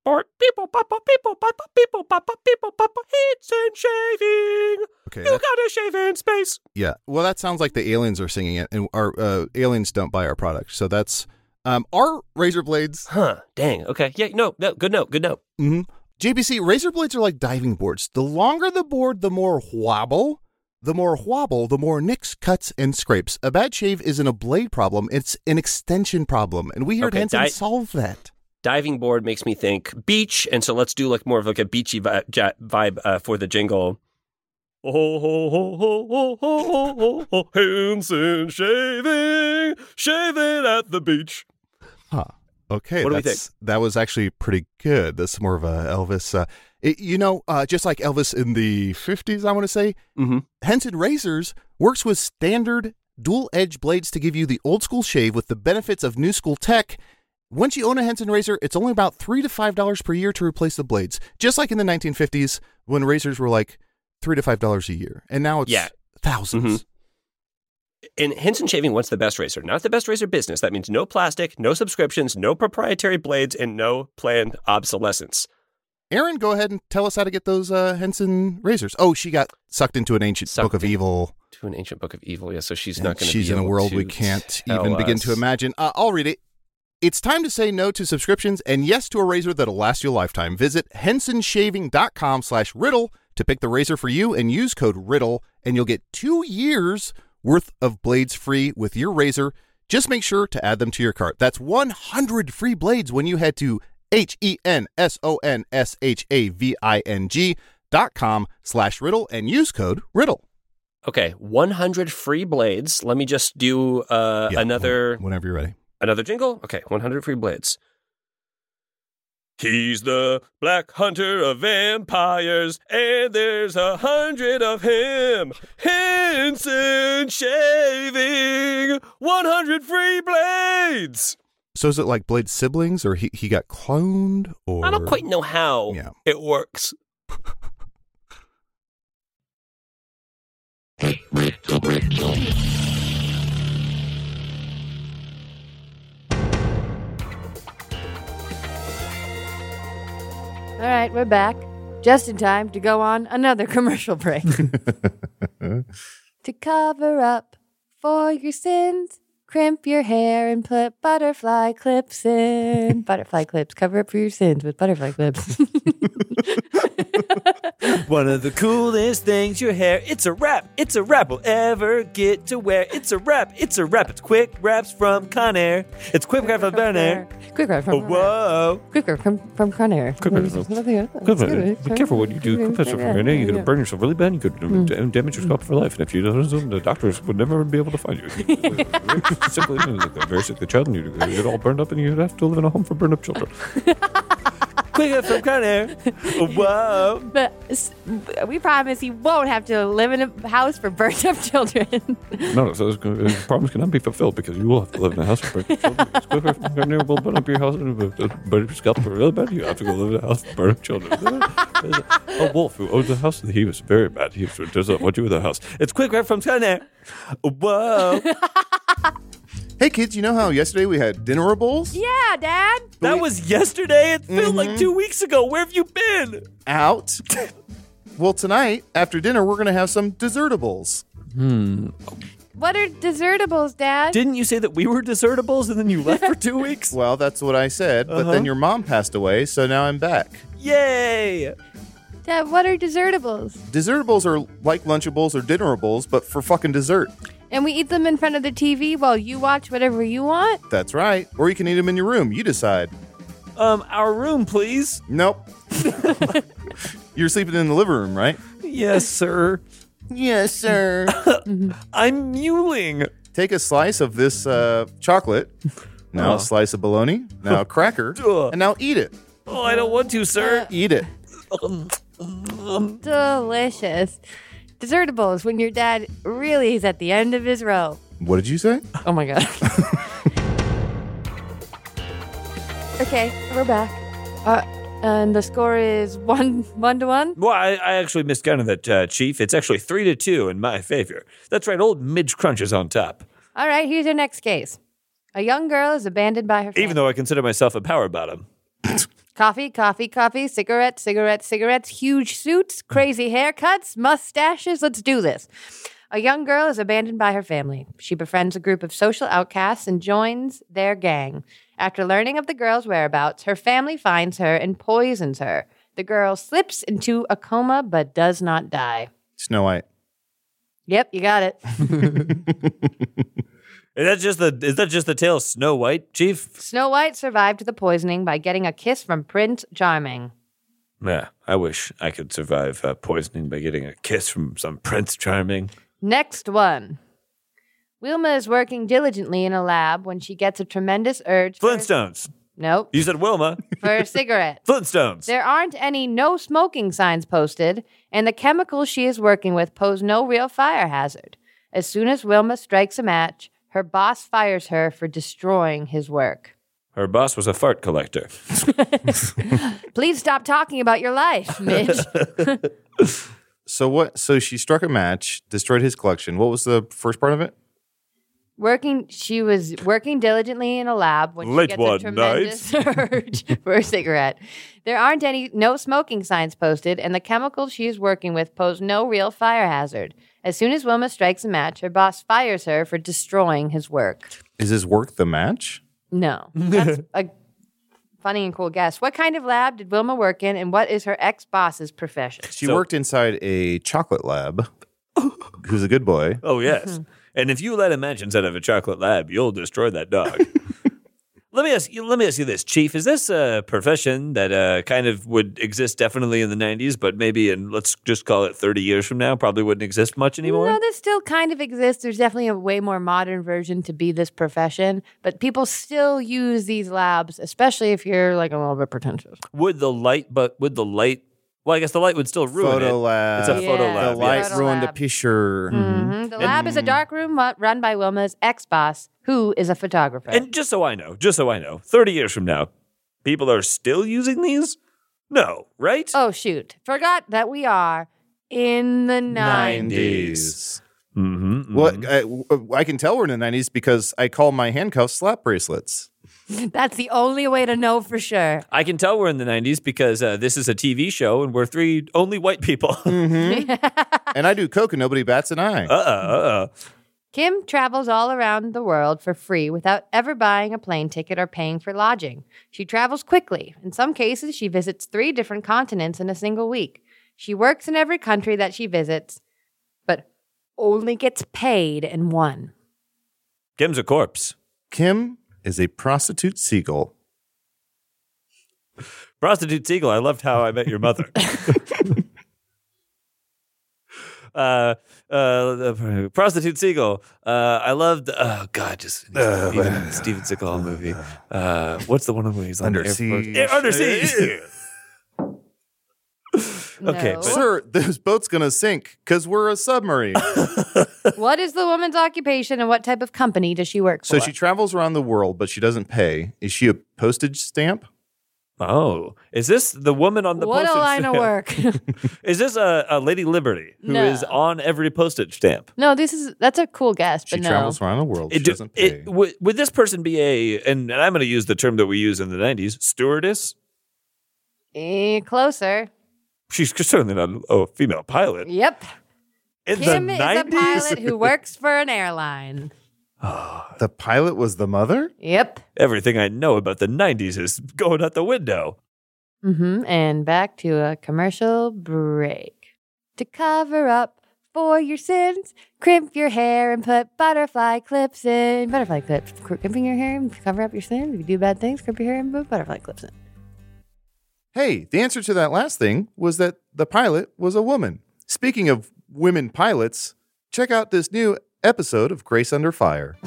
Bort, people, papa, people, papa, people, papa, people, papa, hits and shaving. Okay. You that- gotta shave in space. yeah. Well, that sounds like the aliens are singing it, and our uh, aliens don't buy our product. So that's um, our razor blades. Huh. Dang. Okay. Yeah. No. No. Good note. Good note. Mm-hmm. J B C, razor blades are like diving boards. The longer the board, the more wobble. The more wobble, the more nicks, cuts, and scrapes. A bad shave isn't a blade problem. It's an extension problem. And we here Okay, at Henson di- solve that. Diving board makes me think beach, and so let's do like more of like a beachy vi- ja- vibe uh, for the jingle. Oh, ho, ho, ho, ho, ho, ho, ho, Henson shaving, shaving at the beach. Huh. Okay. What do we that's, that was actually pretty good. That's more of a Elvis. Uh, it, you know, uh, just like Elvis in the fifties, I want to say, Mm-hmm. Henson Razors works with standard dual edge blades to give you the old school shave with the benefits of new school tech. Once you own a Henson razor, it's only about three to five dollars per year to replace the blades. Just like in the nineteen fifties when razors were like three to five dollars a year, and now it's Yeah. thousands. Mhm. And Henson Shaving wants the best razor, not the best razor business. That means no plastic, no subscriptions, no proprietary blades, and no planned obsolescence. Aaron, go ahead and tell us how to get those uh, Henson razors. Oh, she got sucked into an ancient Sucked book of in- evil. To an ancient book of evil, yeah. So she's and not going to. She's be in a able world to we can't tell even begin to us. imagine. Uh, I'll read it. It's time to say no to subscriptions and yes to a razor that'll last you a lifetime. Visit hensonshaving.com slash riddle to pick the razor for you and use code riddle, and you'll get two years worth of blades free with your razor. Just make sure to add them to your cart. That's one hundred free blades when you head to H-E-N-S-O-N-S-H-A-V-I-N-G dot com slash riddle and use code riddle. Okay, one hundred free blades. Let me just do uh, Yeah, another Whenever you're ready. another jingle. Okay, one hundred free blades. He's the black hunter of vampires, and there's a hundred of him. Henson Shaving, one hundred free blades. So is it like Blade siblings, or he, he got cloned, or I don't quite know how Yeah. it works. All right, we're back. Just in time to go on another commercial break. To cover up for your sins, crimp your hair and put butterfly clips in. Butterfly clips. Cover up for your sins with butterfly clips. One of the coolest things your hair. It's a wrap. It's a wrap we'll ever get to wear. It's a wrap. It's a wrap. It's quick wraps from Conair. It's quick wrap from Conair. Quick wrap Oh, from whoa. Quick wrap from from Conair. Quick wrap from- Be careful what you do. Quick wraps from Conair. You're going to burn yourself really bad. You could um, da- damage your scalp for life. And if you don't, the doctors would never be able to find you. Simply, like a very sickly child, and you get all burned up, and you'd have to live in a home for burned up children. Quick wrap from Conair. Whoa. But s- we promise you won't have to live in a house for burnt up children. No, no, so those uh, problems cannot be fulfilled because you will have to live in a house for burnt up children. It's quick wrap from Conair will burn up your house and uh, burn up your scalp really bad. You have to go live in a house for burnt up children. A wolf who owned the house, he was very bad. He does not want you in the house. It's quick wrap from Conair. Whoa. Hey kids, you know how yesterday we had dinner-ables? Yeah, Dad. That was yesterday. It felt like two weeks ago. Where have you been? Out. Well, tonight, after dinner, we're going to have some dessertables. What are dessertables, Dad? Didn't you say that we were desertables and then you left for two weeks? Well, that's what I said, but Uh-huh. then your mom passed away, so now I'm back. Yay! Dad, what are dessertables? Dessertables are like Lunchables or Dinnerables, but for fucking dessert. And we eat them in front of the T V while you watch whatever you want? That's right. Or you can eat them in your room. You decide. Um, our room, please. Nope. You're sleeping in the living room, right? Yes, sir. Yes, sir. I'm mewling. Take a slice of this uh, chocolate. Now Oh. a slice of bologna. Now a cracker. Ugh. And now eat it. Oh, I don't want to, sir. Eat it. Delicious. Dessertables when your dad really is at the end of his rope. What did you say? Oh my God. Okay, we're back. Uh, and the score is one, one to one. Well, I, I actually miscounted that, uh, Chief. It's actually three to two in my favor. That's right. Old Midge Crunch is on top. All right, here's your next case. A young girl is abandoned by her family. Even though I consider myself a power bottom. Coffee, coffee, coffee, cigarettes, cigarettes, cigarettes, huge suits, crazy haircuts, mustaches. Let's do this. A young girl is abandoned by her family. She befriends a group of social outcasts and joins their gang. After learning of the girl's whereabouts, her family finds her and poisons her. The girl slips into a coma but does not die. Snow White. Yep, you got it. Is that just the is that just the tale of Snow White, Chief? Snow White survived the poisoning by getting a kiss from Prince Charming. Yeah, I wish I could survive uh, poisoning by getting a kiss from some Prince Charming. Next one. Wilma is working diligently in a lab when she gets a tremendous urge. for- Flintstones. Nope. You said Wilma. For a cigarette. Flintstones. There aren't any no smoking signs posted, and the chemicals she is working with pose no real fire hazard. As soon as Wilma strikes a match, her boss fires her for destroying his work. Her boss was a fart collector. Please stop talking about your life, Mitch. So what? So she struck a match, destroyed his collection. What was the first part of it? Working, she was working diligently in a lab when she Late gets one a tremendous urge for a cigarette. There aren't any no smoking signs posted, and the chemicals she is working with pose no real fire hazard. As soon as Wilma strikes a match, her boss fires her for destroying his work. Is his work the match? No, that's a funny and cool guess. What kind of lab did Wilma work in, and what is her ex-boss's profession? She So- worked inside a chocolate lab. Who's a good boy? Oh, yes. And if you let a match inside of a chocolate lab, you'll destroy that dog. Let me ask you. Let me ask you this, Chief. Is this a profession that uh, kind of would exist definitely in the nineties, but maybe in let's just call it thirty years from now, probably wouldn't exist much anymore? No, this still kind of exists. There's definitely a way more modern version to be this profession, but people still use these labs, especially if you're like a little bit pretentious. Would the light? But would the light? Well, I guess the light would still ruin Photo it. lab. It's a Yeah. photo The lab. The light yes. Photo ruined the lab. picture. Mhm. The lab is a dark room wa- run by Wilma's ex-boss, who is a photographer. And just so I know, just so I know, thirty years from now, people are still using these? No, right? oh, shoot. Forgot that we are in the nineties. nineties. Mm-hmm, Well, I, I can tell we're in the nineties because I call my handcuffs slap bracelets. That's the only way to know for sure. I can tell we're in the nineties because uh, this is a T V show and we're three only white people. And I do coke and nobody bats an eye. Uh-uh, uh-uh. Kim travels all around the world for free without ever buying a plane ticket or paying for lodging. She travels quickly. In some cases, she visits three different continents in a single week. She works in every country that she visits, but only gets paid in one. Kim's a corpse. Kim is a prostitute seagull. Prostitute Seagull, I loved How I Met Your Mother. uh, uh, the Prostitute Seagull. Uh, I loved, oh, God, just Steven, Steven Seagal movie. Uh, what's the one where he's on Under the Air Force? Siege. Yeah, Under Siege. Okay, No. but- Sir, this boat's going to sink because we're a submarine. What is the woman's occupation and what type of company does she work So for? she travels around the world, but she doesn't pay. Is she a postage stamp? Oh, is this the woman on the what a postage line stamp? of work. Is this a, a Lady Liberty who is No. on every postage stamp? No, this is that's a cool guess, She but no. travels around the world. She It, do- doesn't pay. it, would, would this person be a, and, and I'm going to use the term that we use in the nineties, stewardess? Eh, closer. She's certainly not a female pilot. Yep. In Kim the is nineties? a pilot who works for an airline. The pilot was the mother? Yep. Everything I know about the nineties is going out the window. Mm-hmm. And back to a commercial break. To cover up for your sins, crimp your hair and put butterfly clips in. Butterfly clips. Crimping your hair and cover up your sins. If you do bad things, crimp your hair and put butterfly clips in. Hey, the answer to that last thing was that the pilot was a woman. Speaking of women pilots, check out this new episode of Grace Under Fire.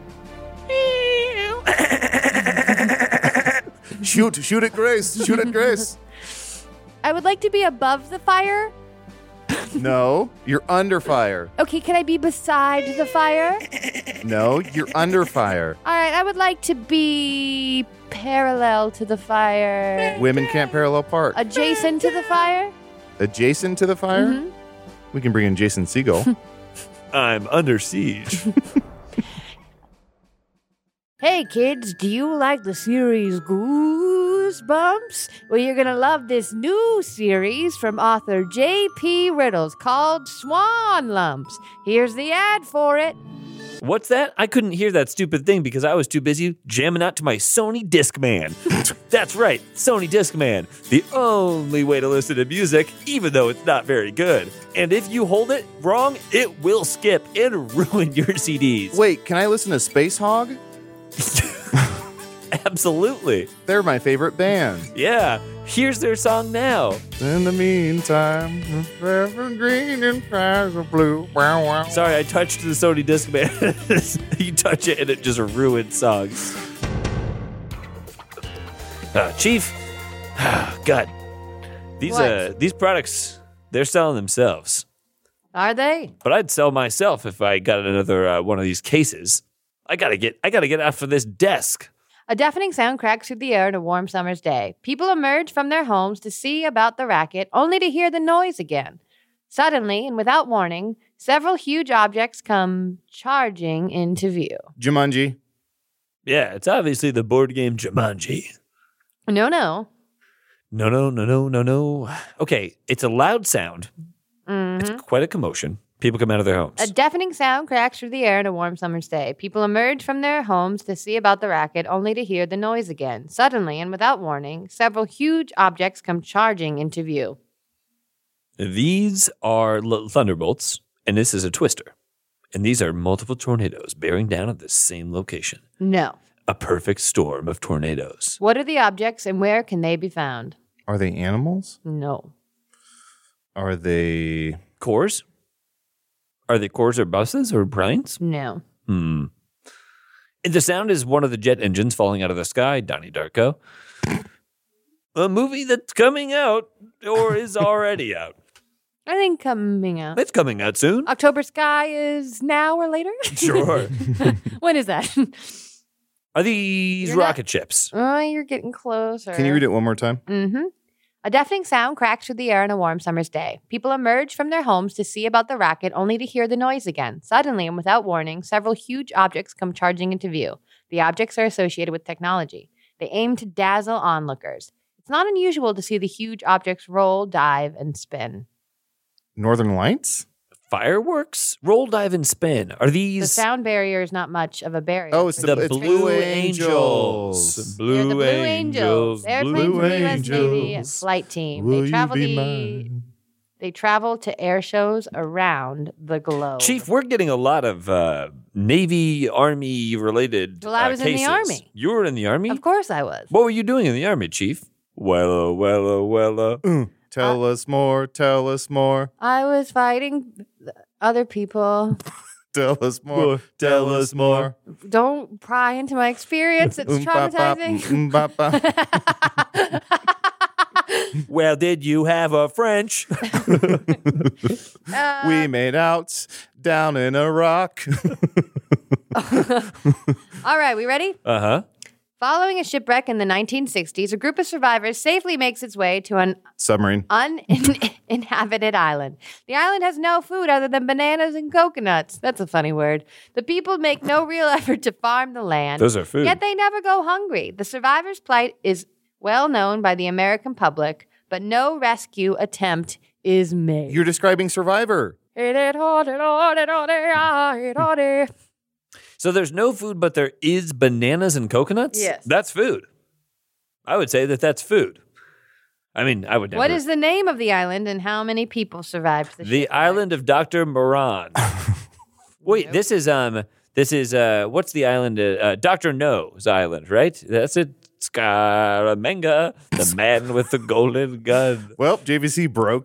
shoot, shoot at Grace, shoot at Grace. I would like to be above the fire. No, you're under fire. Okay, can I be beside the fire? No, you're under fire. All right, I would like to be parallel to the fire. Women can't parallel park. Adjacent to the fire? Adjacent to the fire? Mhm. We can bring in Jason Segel. I'm under siege. Hey kids, do you like the series Goose? goosebumps? Well, you're going to love this new series from author J P Riddles called Swan Lumps. Here's the ad for it. What's that? I couldn't hear that stupid thing because I was too busy jamming out to my Sony Discman. That's right, Sony Discman. The only way to listen to music, even though it's not very good. And if you hold it wrong, it will skip and ruin your C Ds. Wait, can I listen to Space Hog? Absolutely. They're my favorite band. Yeah, here's their song now. In the meantime, forever green and skies are blue. Wow, wow. Sorry, I touched the Sony Discman. You touch it and it just ruins songs. Uh, Chief, God, these What? uh, these products, they're selling themselves. Are they? But I'd sell myself if I got another uh, one of these cases. I gotta get, I gotta get out for this desk. A deafening sound cracks through the air on a warm summer's day. People emerge from their homes to see about the racket, only to hear the noise again. Suddenly, and without warning, several huge objects come charging into view. Jumanji. Yeah, it's obviously the board game Jumanji. No, no. No, no, no, no, no, no. Okay, it's a loud sound. Mhm. It's quite a commotion. People come out of their homes. A deafening sound cracks through the air on a warm summer's day. People emerge from their homes to see about the racket, only to hear the noise again. Suddenly, and without warning, several huge objects come charging into view. These are l- thunderbolts, and this is a twister. And these are multiple tornadoes bearing down at the same location. No. A perfect storm of tornadoes. What are the objects and where can they be found? Are they animals? No. Are they... Cores? Are they cores or buses or planes? No. Hmm. The sound is one of the jet engines falling out of the sky, Donnie Darko. A movie that's coming out or is already out. I think coming out. It's coming out soon. October Sky is now or later? Sure. When is that? Are these You're not- rocket ships? Oh, you're getting closer. Can you read it one more time? Mm-hmm. A deafening sound cracks through the air on a warm summer's day. People emerge from their homes to see about the racket, only to hear the noise again. Suddenly, and without warning, several huge objects come charging into view. The objects are associated with technology. They aim to dazzle onlookers. It's not unusual to see the huge objects roll, dive, and spin. Northern Lights? Fireworks? Roll, dive, and spin. Are The these sound barrier is not much of a barrier. Oh, it's for the it's Blue, Blue Angels? Angels. Blue, They're the Blue Angels. Angels. Airplanes Blue from the U S Navy Angels. flight team. Will they you travel be the mine? they travel to air shows around the globe. Chief, we're getting a lot of uh, Navy, Army related Well, I uh, was in the cases. Army. You were in the Army? Of course I was. What were you doing in the Army, Chief? Well, uh, well, uh, well, uh. Mm. Tell us more, tell us more, I was fighting other people. tell us more, tell us more. Don't pry into my experience. It's Mm, bop, bop, traumatizing. mm, bop, bop. Well, did you have a French? Uh, We made out down in a rock. all right, we ready? Uh-huh. Following a shipwreck in the nineteen sixties, a group of survivors safely makes its way to an Submarine. uninhabited island. The island has no food other than bananas and coconuts. That's a funny word. The people make no real effort to farm the land. Those are food. Yet they never go hungry. The survivors' plight is well known by the American public, but no rescue attempt is made. You're describing Survivor. So there's no food, but there is bananas and coconuts? Yes. That's food. I would say that that's food. I mean, I would never. What is the name of the island and how many people survived the The shipwreck? island of Doctor Moran. Wait, this is, um, this is, uh, what's the island? Uh, uh, Doctor No's island, right? That's it. Scaramanga, the man with the golden gun. Well, J V C broke.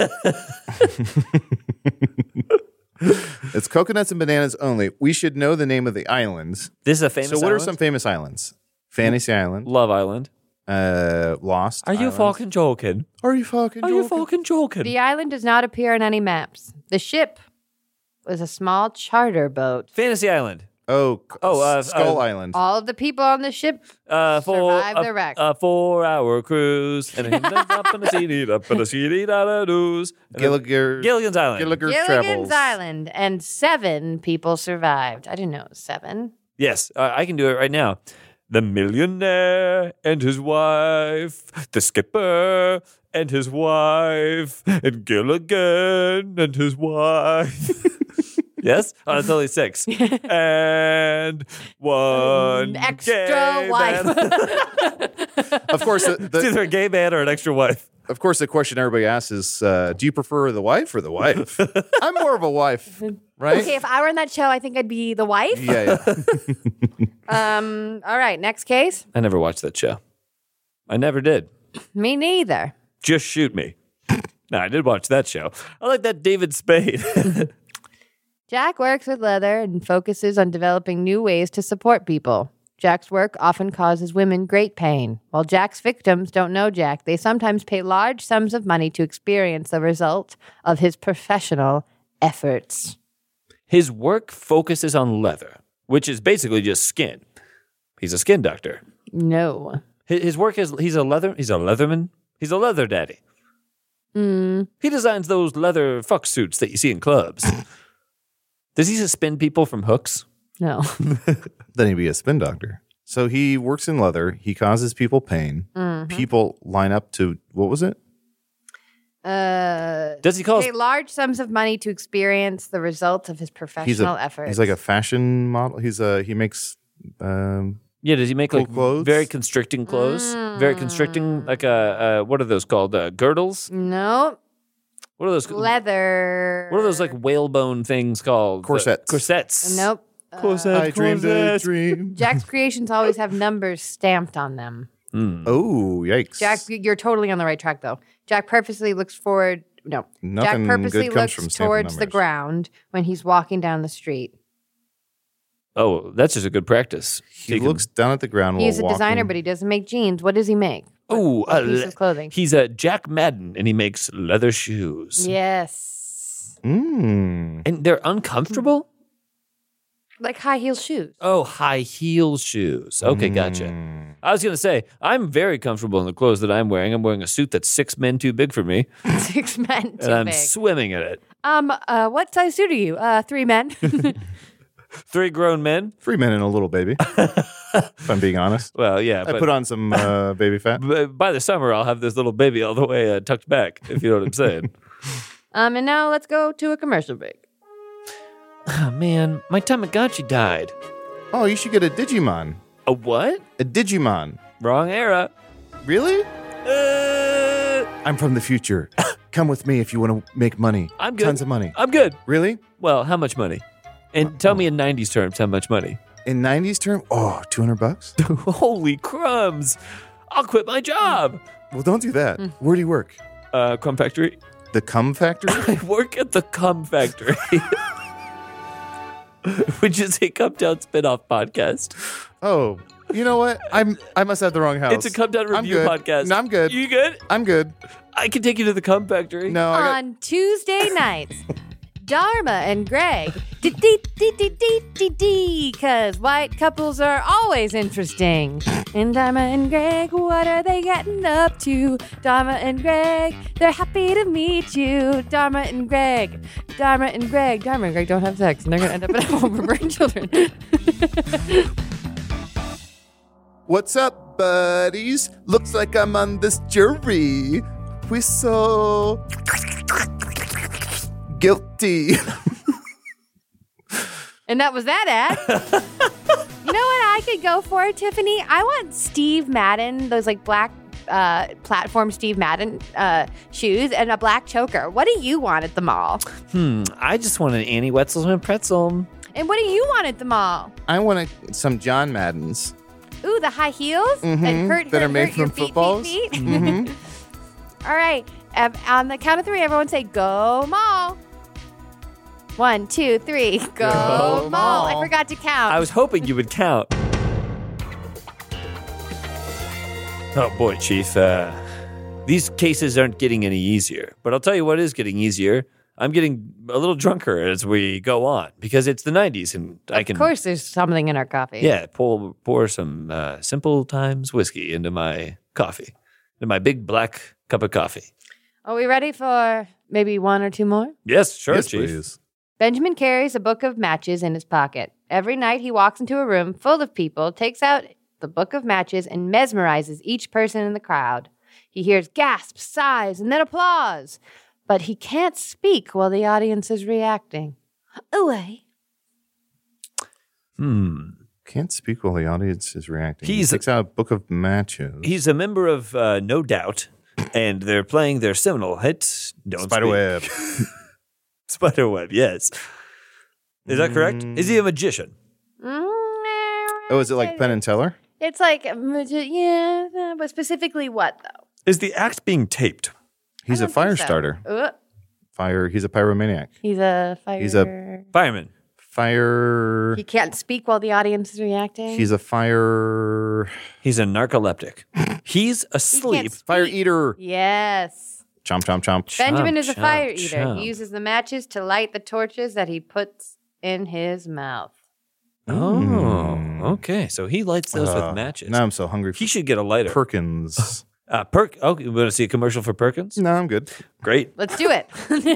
It's coconuts and bananas only. We should know the name of the islands. This is a famous So, what are island? some famous islands? Fantasy Island, Love Island. uh, Lost. Are you Island. fucking joking? Are you fucking? Are you joking? fucking joking? The island does not appear on any maps. The ship was a small charter boat. Fantasy Island. Oh, c- Oh, uh, Skull uh, Island. All of the people on the ship Uh, for Survived a, the wreck. a four-hour cruise, and it ends up in a C D, up in a C D, da news. And then- Gilligan. Gilligan's Island. Gilligan's Gilligan's Travels. Island, and seven people survived. I didn't know it was seven. Yes, uh, I can do it right now. The millionaire and his wife, the skipper and his wife, and Gilligan and his wife. Yes? Oh, it's only six. And one Extra gay wife. man. Of course, the, It's either the, a gay man or an extra wife. of course, the question everybody asks is, uh, do you prefer the wife or the wife? I'm more of a wife, right? Okay, if I were in that show, I think I'd be the wife. Yeah, yeah. Um. All right, next case. I never watched that show. I never did. Me neither. Just shoot me. No, I did watch that show. I like that David Spade. Jack works with leather and focuses on developing new ways to support people. Jack's work often causes women great pain. While Jack's victims don't know Jack, they sometimes pay large sums of money to experience the result of his professional efforts. His work focuses on leather, which is basically just skin. He's a skin doctor. No. His, his work is he's a leather he's a leatherman. He's a leather daddy. Mm. He designs those leather fuck suits that you see in clubs. Does he suspend people from hooks? No. Then he'd be a spin doctor. So he works in leather. He causes people pain. Mm-hmm. People line up to, what was it? Uh, Does he call pay us? large sums of money to experience the results of his He's professional a, efforts. he's like a fashion model. He's a, he makes, um, Yeah, does he make Cool like clothes? very constricting clothes? Very constricting, like a uh, what are those called? Uh, girdles? No. What are those? Leather. What are those like whalebone things called? Corsets. Uh, corsets. Nope. Corsets. I dreamed a corsets. dream. Jack's creations always have numbers stamped on them. Mm. Oh, yikes. Jack, you're totally on the right track, though. Jack purposely looks forward. No, Nothing Jack purposely good comes looks from stamping towards the numbers. ground when he's walking down the street. Oh, that's just a good practice. He looks down at the ground He's a while designer, walking. but he doesn't make jeans. What does he make? Oh, What piece of clothing? He's a Jack Madden, and he makes leather shoes. Yes, Mm. And they're uncomfortable. like high heel shoes. Oh, high heel shoes. Okay, gotcha. Mm. I was gonna say I'm very comfortable in the clothes that I'm wearing. I'm wearing a suit that's six men too big for me, Six men too and I'm big. swimming in it. um, uh, what size suit are you? Uh, three men. Three grown men. Three men and a little baby, if I'm being honest. Well, yeah, I but put on some uh, baby fat. b- by the summer I'll have this little baby all the way uh, tucked back. If you know what I'm saying. um, and now let's go to a commercial break. Oh man, my Tamagotchi died. Oh, you should get a Digimon. A what? A Digimon. Wrong era. Really? Uh, I'm from the future. Come with me if you want to make money. I'm good. Tons of money. I'm good. Really? Well, how much money? And tell me in nineties terms how much money. In nineties term? Oh, two hundred bucks? Holy crumbs! I'll quit my job. Well, don't do that. Where do you work? Uh, Crumb Factory. The Cum Factory? I work at the Cum Factory, which is a Come Down spinoff podcast. Oh, you know what? I'm. I must have the wrong house. It's a Come Down I'm review good. podcast. No, I'm good. You good? I'm good. I can take you to the Cum Factory. No, I got. On Tuesday nights, Dharma and Greg, dee dee dee dee dee dee dee, because white couples are always interesting. And Dharma and Greg, what are they getting up to? Dharma and Greg, they're happy to meet you. Dharma and Greg, Dharma and Greg, Dharma and Greg don't have sex, and they're gonna end up at home for burning children. What's up, buddies? Looks like I'm on this jury. We're so guilty. And that was that ad. You know what I could go for, Tiffany? I want Steve Madden, those like black uh, platform Steve Madden uh, shoes, and a black choker. What do you want at the mall? Hmm. I just want an Annie Wetzelman pretzel. And what do you want at the mall? I want a, some John Maddens. Ooh, the high heels Mhm, that hurt, that hurt, are made hurt your from feet, footballs. feet, feet. Mhm. All right. Um, on the count of three, everyone say go mall. One, two, three. Go, Go mall. I mall. forgot to count. I was hoping you would count. Oh boy, Chief. Uh, these cases aren't getting any easier. But I'll tell you what is getting easier. I'm getting a little drunker as we go on because it's the nineties and I can. Of course, there's something in our coffee. Yeah, pour pour some uh, Simple Times whiskey into my coffee, into my big black cup of coffee. Are we ready for maybe one or two more? Yes, sure, yes, Chief. please. Benjamin carries a book of matches in his pocket. Every night he walks into a room full of people, takes out the book of matches and mesmerizes each person in the crowd. He hears gasps, sighs, and then applause, but he can't speak while the audience is reacting. Away. Hmm. Can't speak while the audience is reacting. He's he takes out a book of matches. He's a member of uh, No Doubt, and they're playing their seminal hit, Don't Spiderweb. Speak. Spiderweb, yes. Is that correct? Is he a magician? Oh, is it like Penn and Teller? It's like, yeah, but specifically what, though? Is the act being taped? He's I a don't fire think so. starter. Uh, Fire. He's a pyromaniac. he's a fire. He's a- Fireman. Fire. He can't speak while the audience is reacting. He's a fire. He's a narcoleptic. He's He asleep. can't Fire speak. eater. Yes. Chomp, chomp, chomp. Benjamin Chomp, is a chomp, fire eater. chomp. He uses the matches to light the torches that he puts in his mouth. Oh, okay. So he lights those Uh, with matches. Now I'm so hungry for He should get a lighter. Perkins. Uh, Perk. Oh, you want to see a commercial for Perkins? No, I'm good. Great. Let's do it.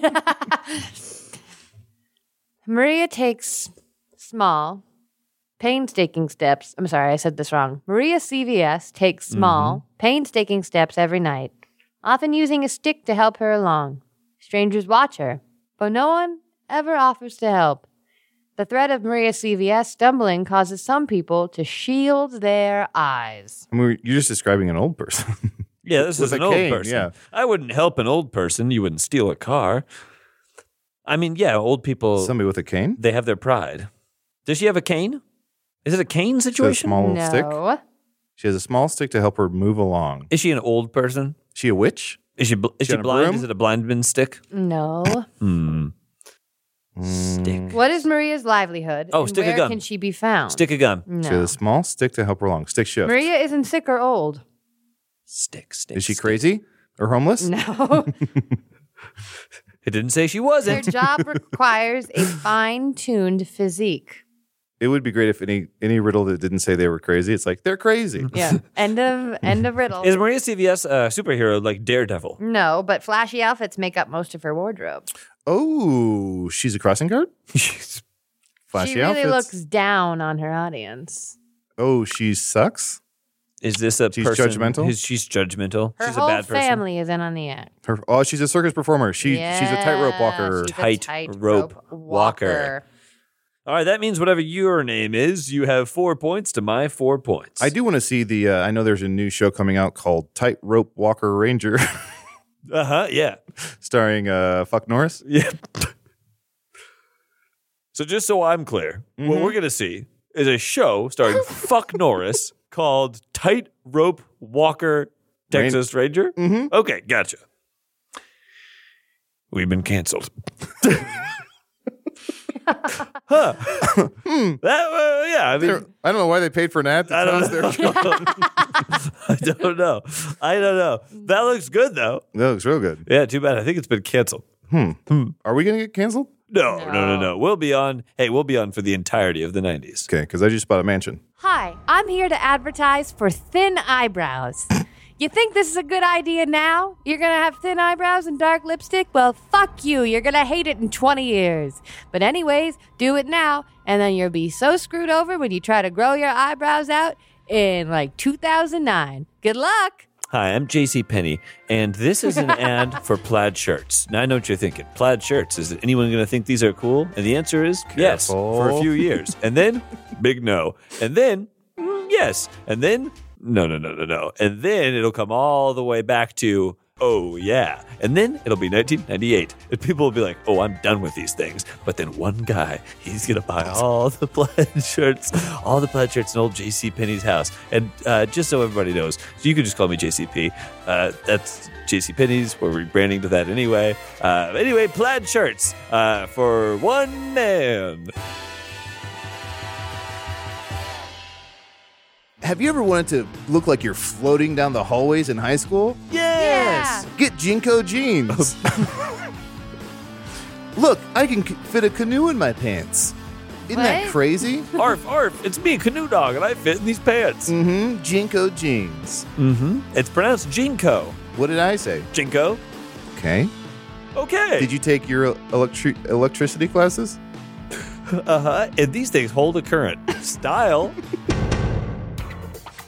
Maria takes small, painstaking steps. I'm sorry, I said this wrong. Maria C V S takes small, painstaking steps every night, often using a stick to help her along. Strangers watch her, but no one ever offers to help. The threat of Maria C V S stumbling causes some people to shield their eyes. I mean, you're just describing an old person. Yeah, this With is a an old cane, person. yeah. I wouldn't help an old person. You wouldn't steal a car. I mean, yeah, old people, Somebody with a cane? they have their pride. Does she have a cane? Is it a cane She has a situation? small no. stick. She has a small stick to help her move along. Is she an old person? She a witch? Is she bl- is She she on a blind? broom? Is it a blind man's stick? No. Hmm. Mm. Stick. What is Maria's livelihood? Oh, and stick a where gun. can she be found? Stick a gun. No. She has a small stick to help her along. Stick shift. Maria isn't sick or old. Stick, stick. Is she stick. crazy or homeless? No. It didn't say she Their wasn't. job requires a fine-tuned physique. It would be great if any any riddle that didn't say they were crazy. It's like they're crazy. Yeah. End of end of riddle. Is Maria C V S a superhero like Daredevil? No, but flashy outfits make up most of her wardrobe. Oh, she's a crossing guard. Flashy she really outfits. looks down on her audience. Oh, she sucks. Is this a She's person? judgmental? Who's, she's judgmental. Her she's whole a bad person. family is in on the act. Her, oh, she's a circus performer. She she's a tightrope Yeah, walker. she's a Tight tightrope rope walker. All right, that means whatever your name is, you have four points to my four points. I do want to see the. Uh, I know there's a new show coming out called Tightrope Walker Ranger, Uh huh. Yeah. starring uh, Fuck Norris. Yeah. So just so I'm clear, Mm-hmm. what we're gonna see is a show starring Fuck Norris called Tight Rope Walker Texas Ranger. Mhm. Okay, gotcha. We've been canceled. Huh. That, uh, yeah, I mean, They're- I don't know why they paid for an ad. To I tell don't us their know. show. I don't know. I don't know. That looks good though. That looks real good. Yeah, too bad. I think it's been canceled. Are we gonna get canceled? No, no, no, No. no. We'll be on. Hey, we'll be on for the entirety of the nineties. Okay, because I just bought a mansion. Hi, I'm here to advertise for thin eyebrows. You think this is a good idea now? You're gonna have thin eyebrows and dark lipstick? Well, fuck you. You're gonna hate it in twenty years. But, anyways, do it now, and then you'll be so screwed over when you try to grow your eyebrows out in like two thousand nine. Good luck. Hi, I'm J C Penney, and this is an ad for plaid shirts. Now I know what you're thinking. Plaid shirts. Is anyone going to think these are cool? And the answer is yes, Careful. for a few years. And then, big no. And then, mm, yes. And then, no, no, no, no, no. And then it'll come all the way back to, oh, yeah. And then it'll be nineteen ninety-eight. And people will be like, oh, I'm done with these things. But then one guy, he's going to buy all the plaid shirts, all the plaid shirts in old J C Penney's house. And uh, just so everybody knows, so you can just call me J C P. Uh, that's J C Penney's. We're rebranding to that anyway. Uh, anyway, plaid shirts uh, for one man. Have you ever wanted to look like you're floating down the hallways in high school? Yes. Get Jinko jeans. Look, I can c- fit a canoe in my pants. Isn't that What? crazy? Arf, arf, it's me, Canoe Dog, and I fit in these pants. Mm-hmm. Jinko jeans. Mm-hmm. It's pronounced Jinko. What did I say? Jinko? Okay. Okay. Did you take your electri- electricity classes? Uh-huh. And these things hold a current. Style.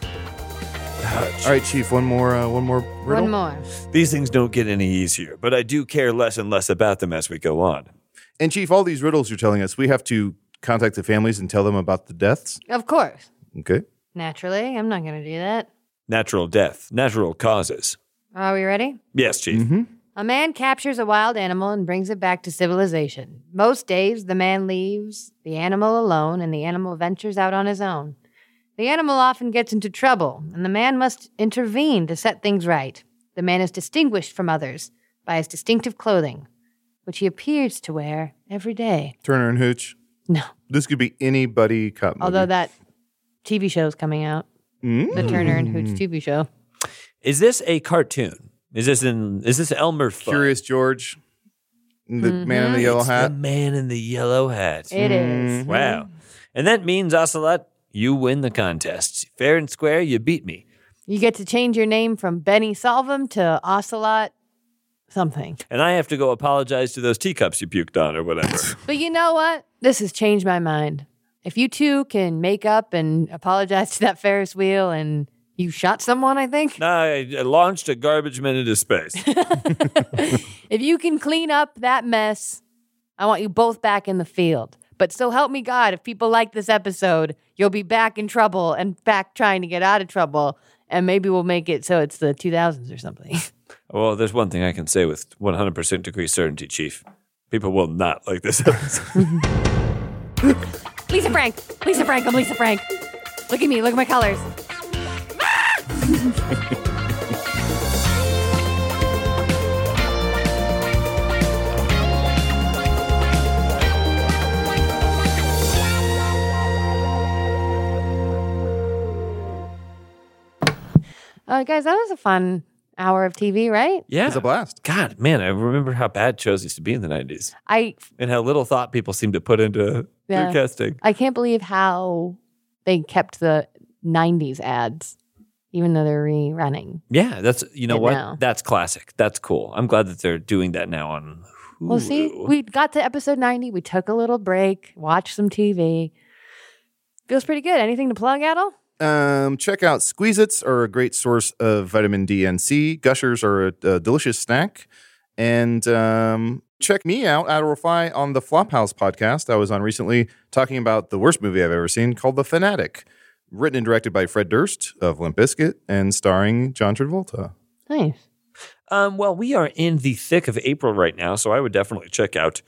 All right, Chief. One more. Uh, one more riddle. One more. These things don't get any easier, but I do care less and less about them as we go on. And Chief, all these riddles you're telling us, we have to contact the families and tell them about the deaths. Of course. Okay. Naturally. I'm not going to do that. Natural death, natural causes. Are we ready? Yes, Chief. Mm-hmm. A man captures a wild animal and brings it back to civilization. Most days, the man leaves the animal alone and the animal ventures out on his own. The animal often gets into trouble, and the man must intervene to set things right. The man is distinguished from others by his distinctive clothing, which he appears to wear every day. Turner and Hooch. No, This could be any buddy cop movie. although that T V show is coming out. Mm. The Turner and Hooch T V show. Is this a cartoon? Is this in? Is this Elmer Fudd? Curious George, the Mm-hmm. man in the yellow It's hat. the man in the yellow hat. It is. Wow. And that means, Ocelot, you win the contest. Fair and square, you beat me. You get to change your name from Benny Salvum to Ocelot something. And I have to go apologize to those teacups you puked on or whatever. But you know what? This has changed my mind. If you two can make up and apologize to that Ferris wheel and you shot someone, I think. I I launched a garbage man into space. If you can clean up that mess, I want you both back in the field. But so help me God, if people like this episode, you'll be back in trouble and back trying to get out of trouble. And maybe we'll make it so it's the two thousands or something. Well, there's one thing I can say with one hundred percent degree certainty, Chief. People will not like this episode. Lisa Frank. Lisa Frank. I'm Lisa Frank. Look at me. Look at my colors. Uh, guys, that was a fun hour of T V, right? Yeah. It's a blast. God, man, I remember how bad shows used to be in the nineties I and how little thought people seem to put into Yeah. their casting. I can't believe how they kept the nineties ads, even though they're rerunning. Yeah, that's, you know It what? now. That's classic. That's cool. I'm glad that they're doing that now on Hulu. Well, see, we got to episode ninety. We took a little break, watched some T V. Feels pretty good. Anything to plug, Adel? Um, check out Squeeze-Its are a great source of vitamin D and C. Gushers are a, a delicious snack. And um, check me out, Adel Rafai, on the Flophouse podcast I was on recently talking about the worst movie I've ever seen called The Fanatic. Written and directed by Fred Durst of Limp Bizkit and starring John Travolta. Nice. Um, well, we are in the thick of April right now, so I would definitely check out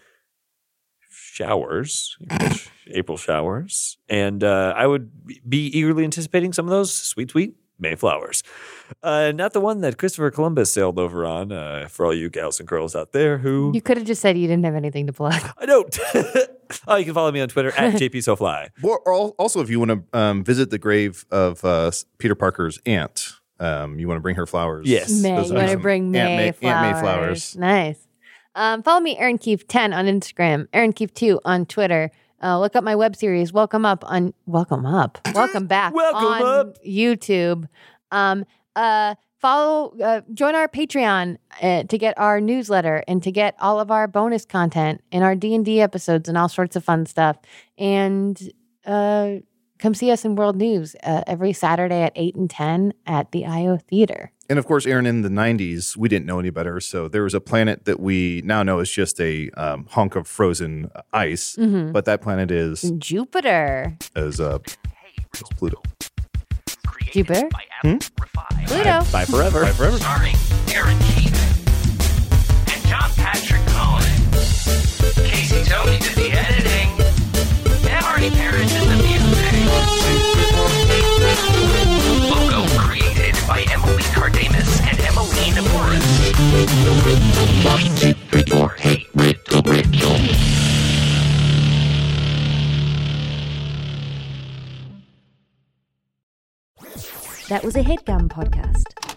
Showers, April Showers, and uh, I would be eagerly anticipating some of those sweet, sweet Mayflowers. Uh, not the one that Christopher Columbus sailed over on, uh, for all you gals and girls out there who... You could have just said you didn't have anything to plug. I don't. Oh, you can follow me on Twitter at J P SoFly. Or, or also, if you want to um, visit the grave of uh, Peter Parker's aunt, um, you want to bring her flowers. Yes. May. Those You are want to some bring May, Aunt May, Aunt May flowers. flowers. Nice. Um, follow me, Aaron Keefe ten on Instagram, Aaron Keefe two on Twitter. Uh, look up my web series, Welcome Up on Welcome Up, Welcome Back Welcome on Up. YouTube. Um, uh, follow, uh, join our Patreon uh, to get our newsletter and to get all of our bonus content and our D and D episodes and all sorts of fun stuff. And uh, come see us in World News uh, every Saturday at eight and ten at the I O Theater. And of course, Aaron, in the nineties, we didn't know any better. So there was a planet that we now know is just a um, hunk of frozen ice. Mm-hmm. But that planet is, Jupiter. is, uh, is Pluto. Created Jupiter? by Adam Rafai. Pluto. Bye forever. Bye forever. Starring Aaron Keefe and John Patrick Cohen. Casey Tony did the editing. And Marty Parrish did the music. Logo created by Emily Cardamus and Emmeline Morris. Your hate riddle riddle. That was a headgum podcast.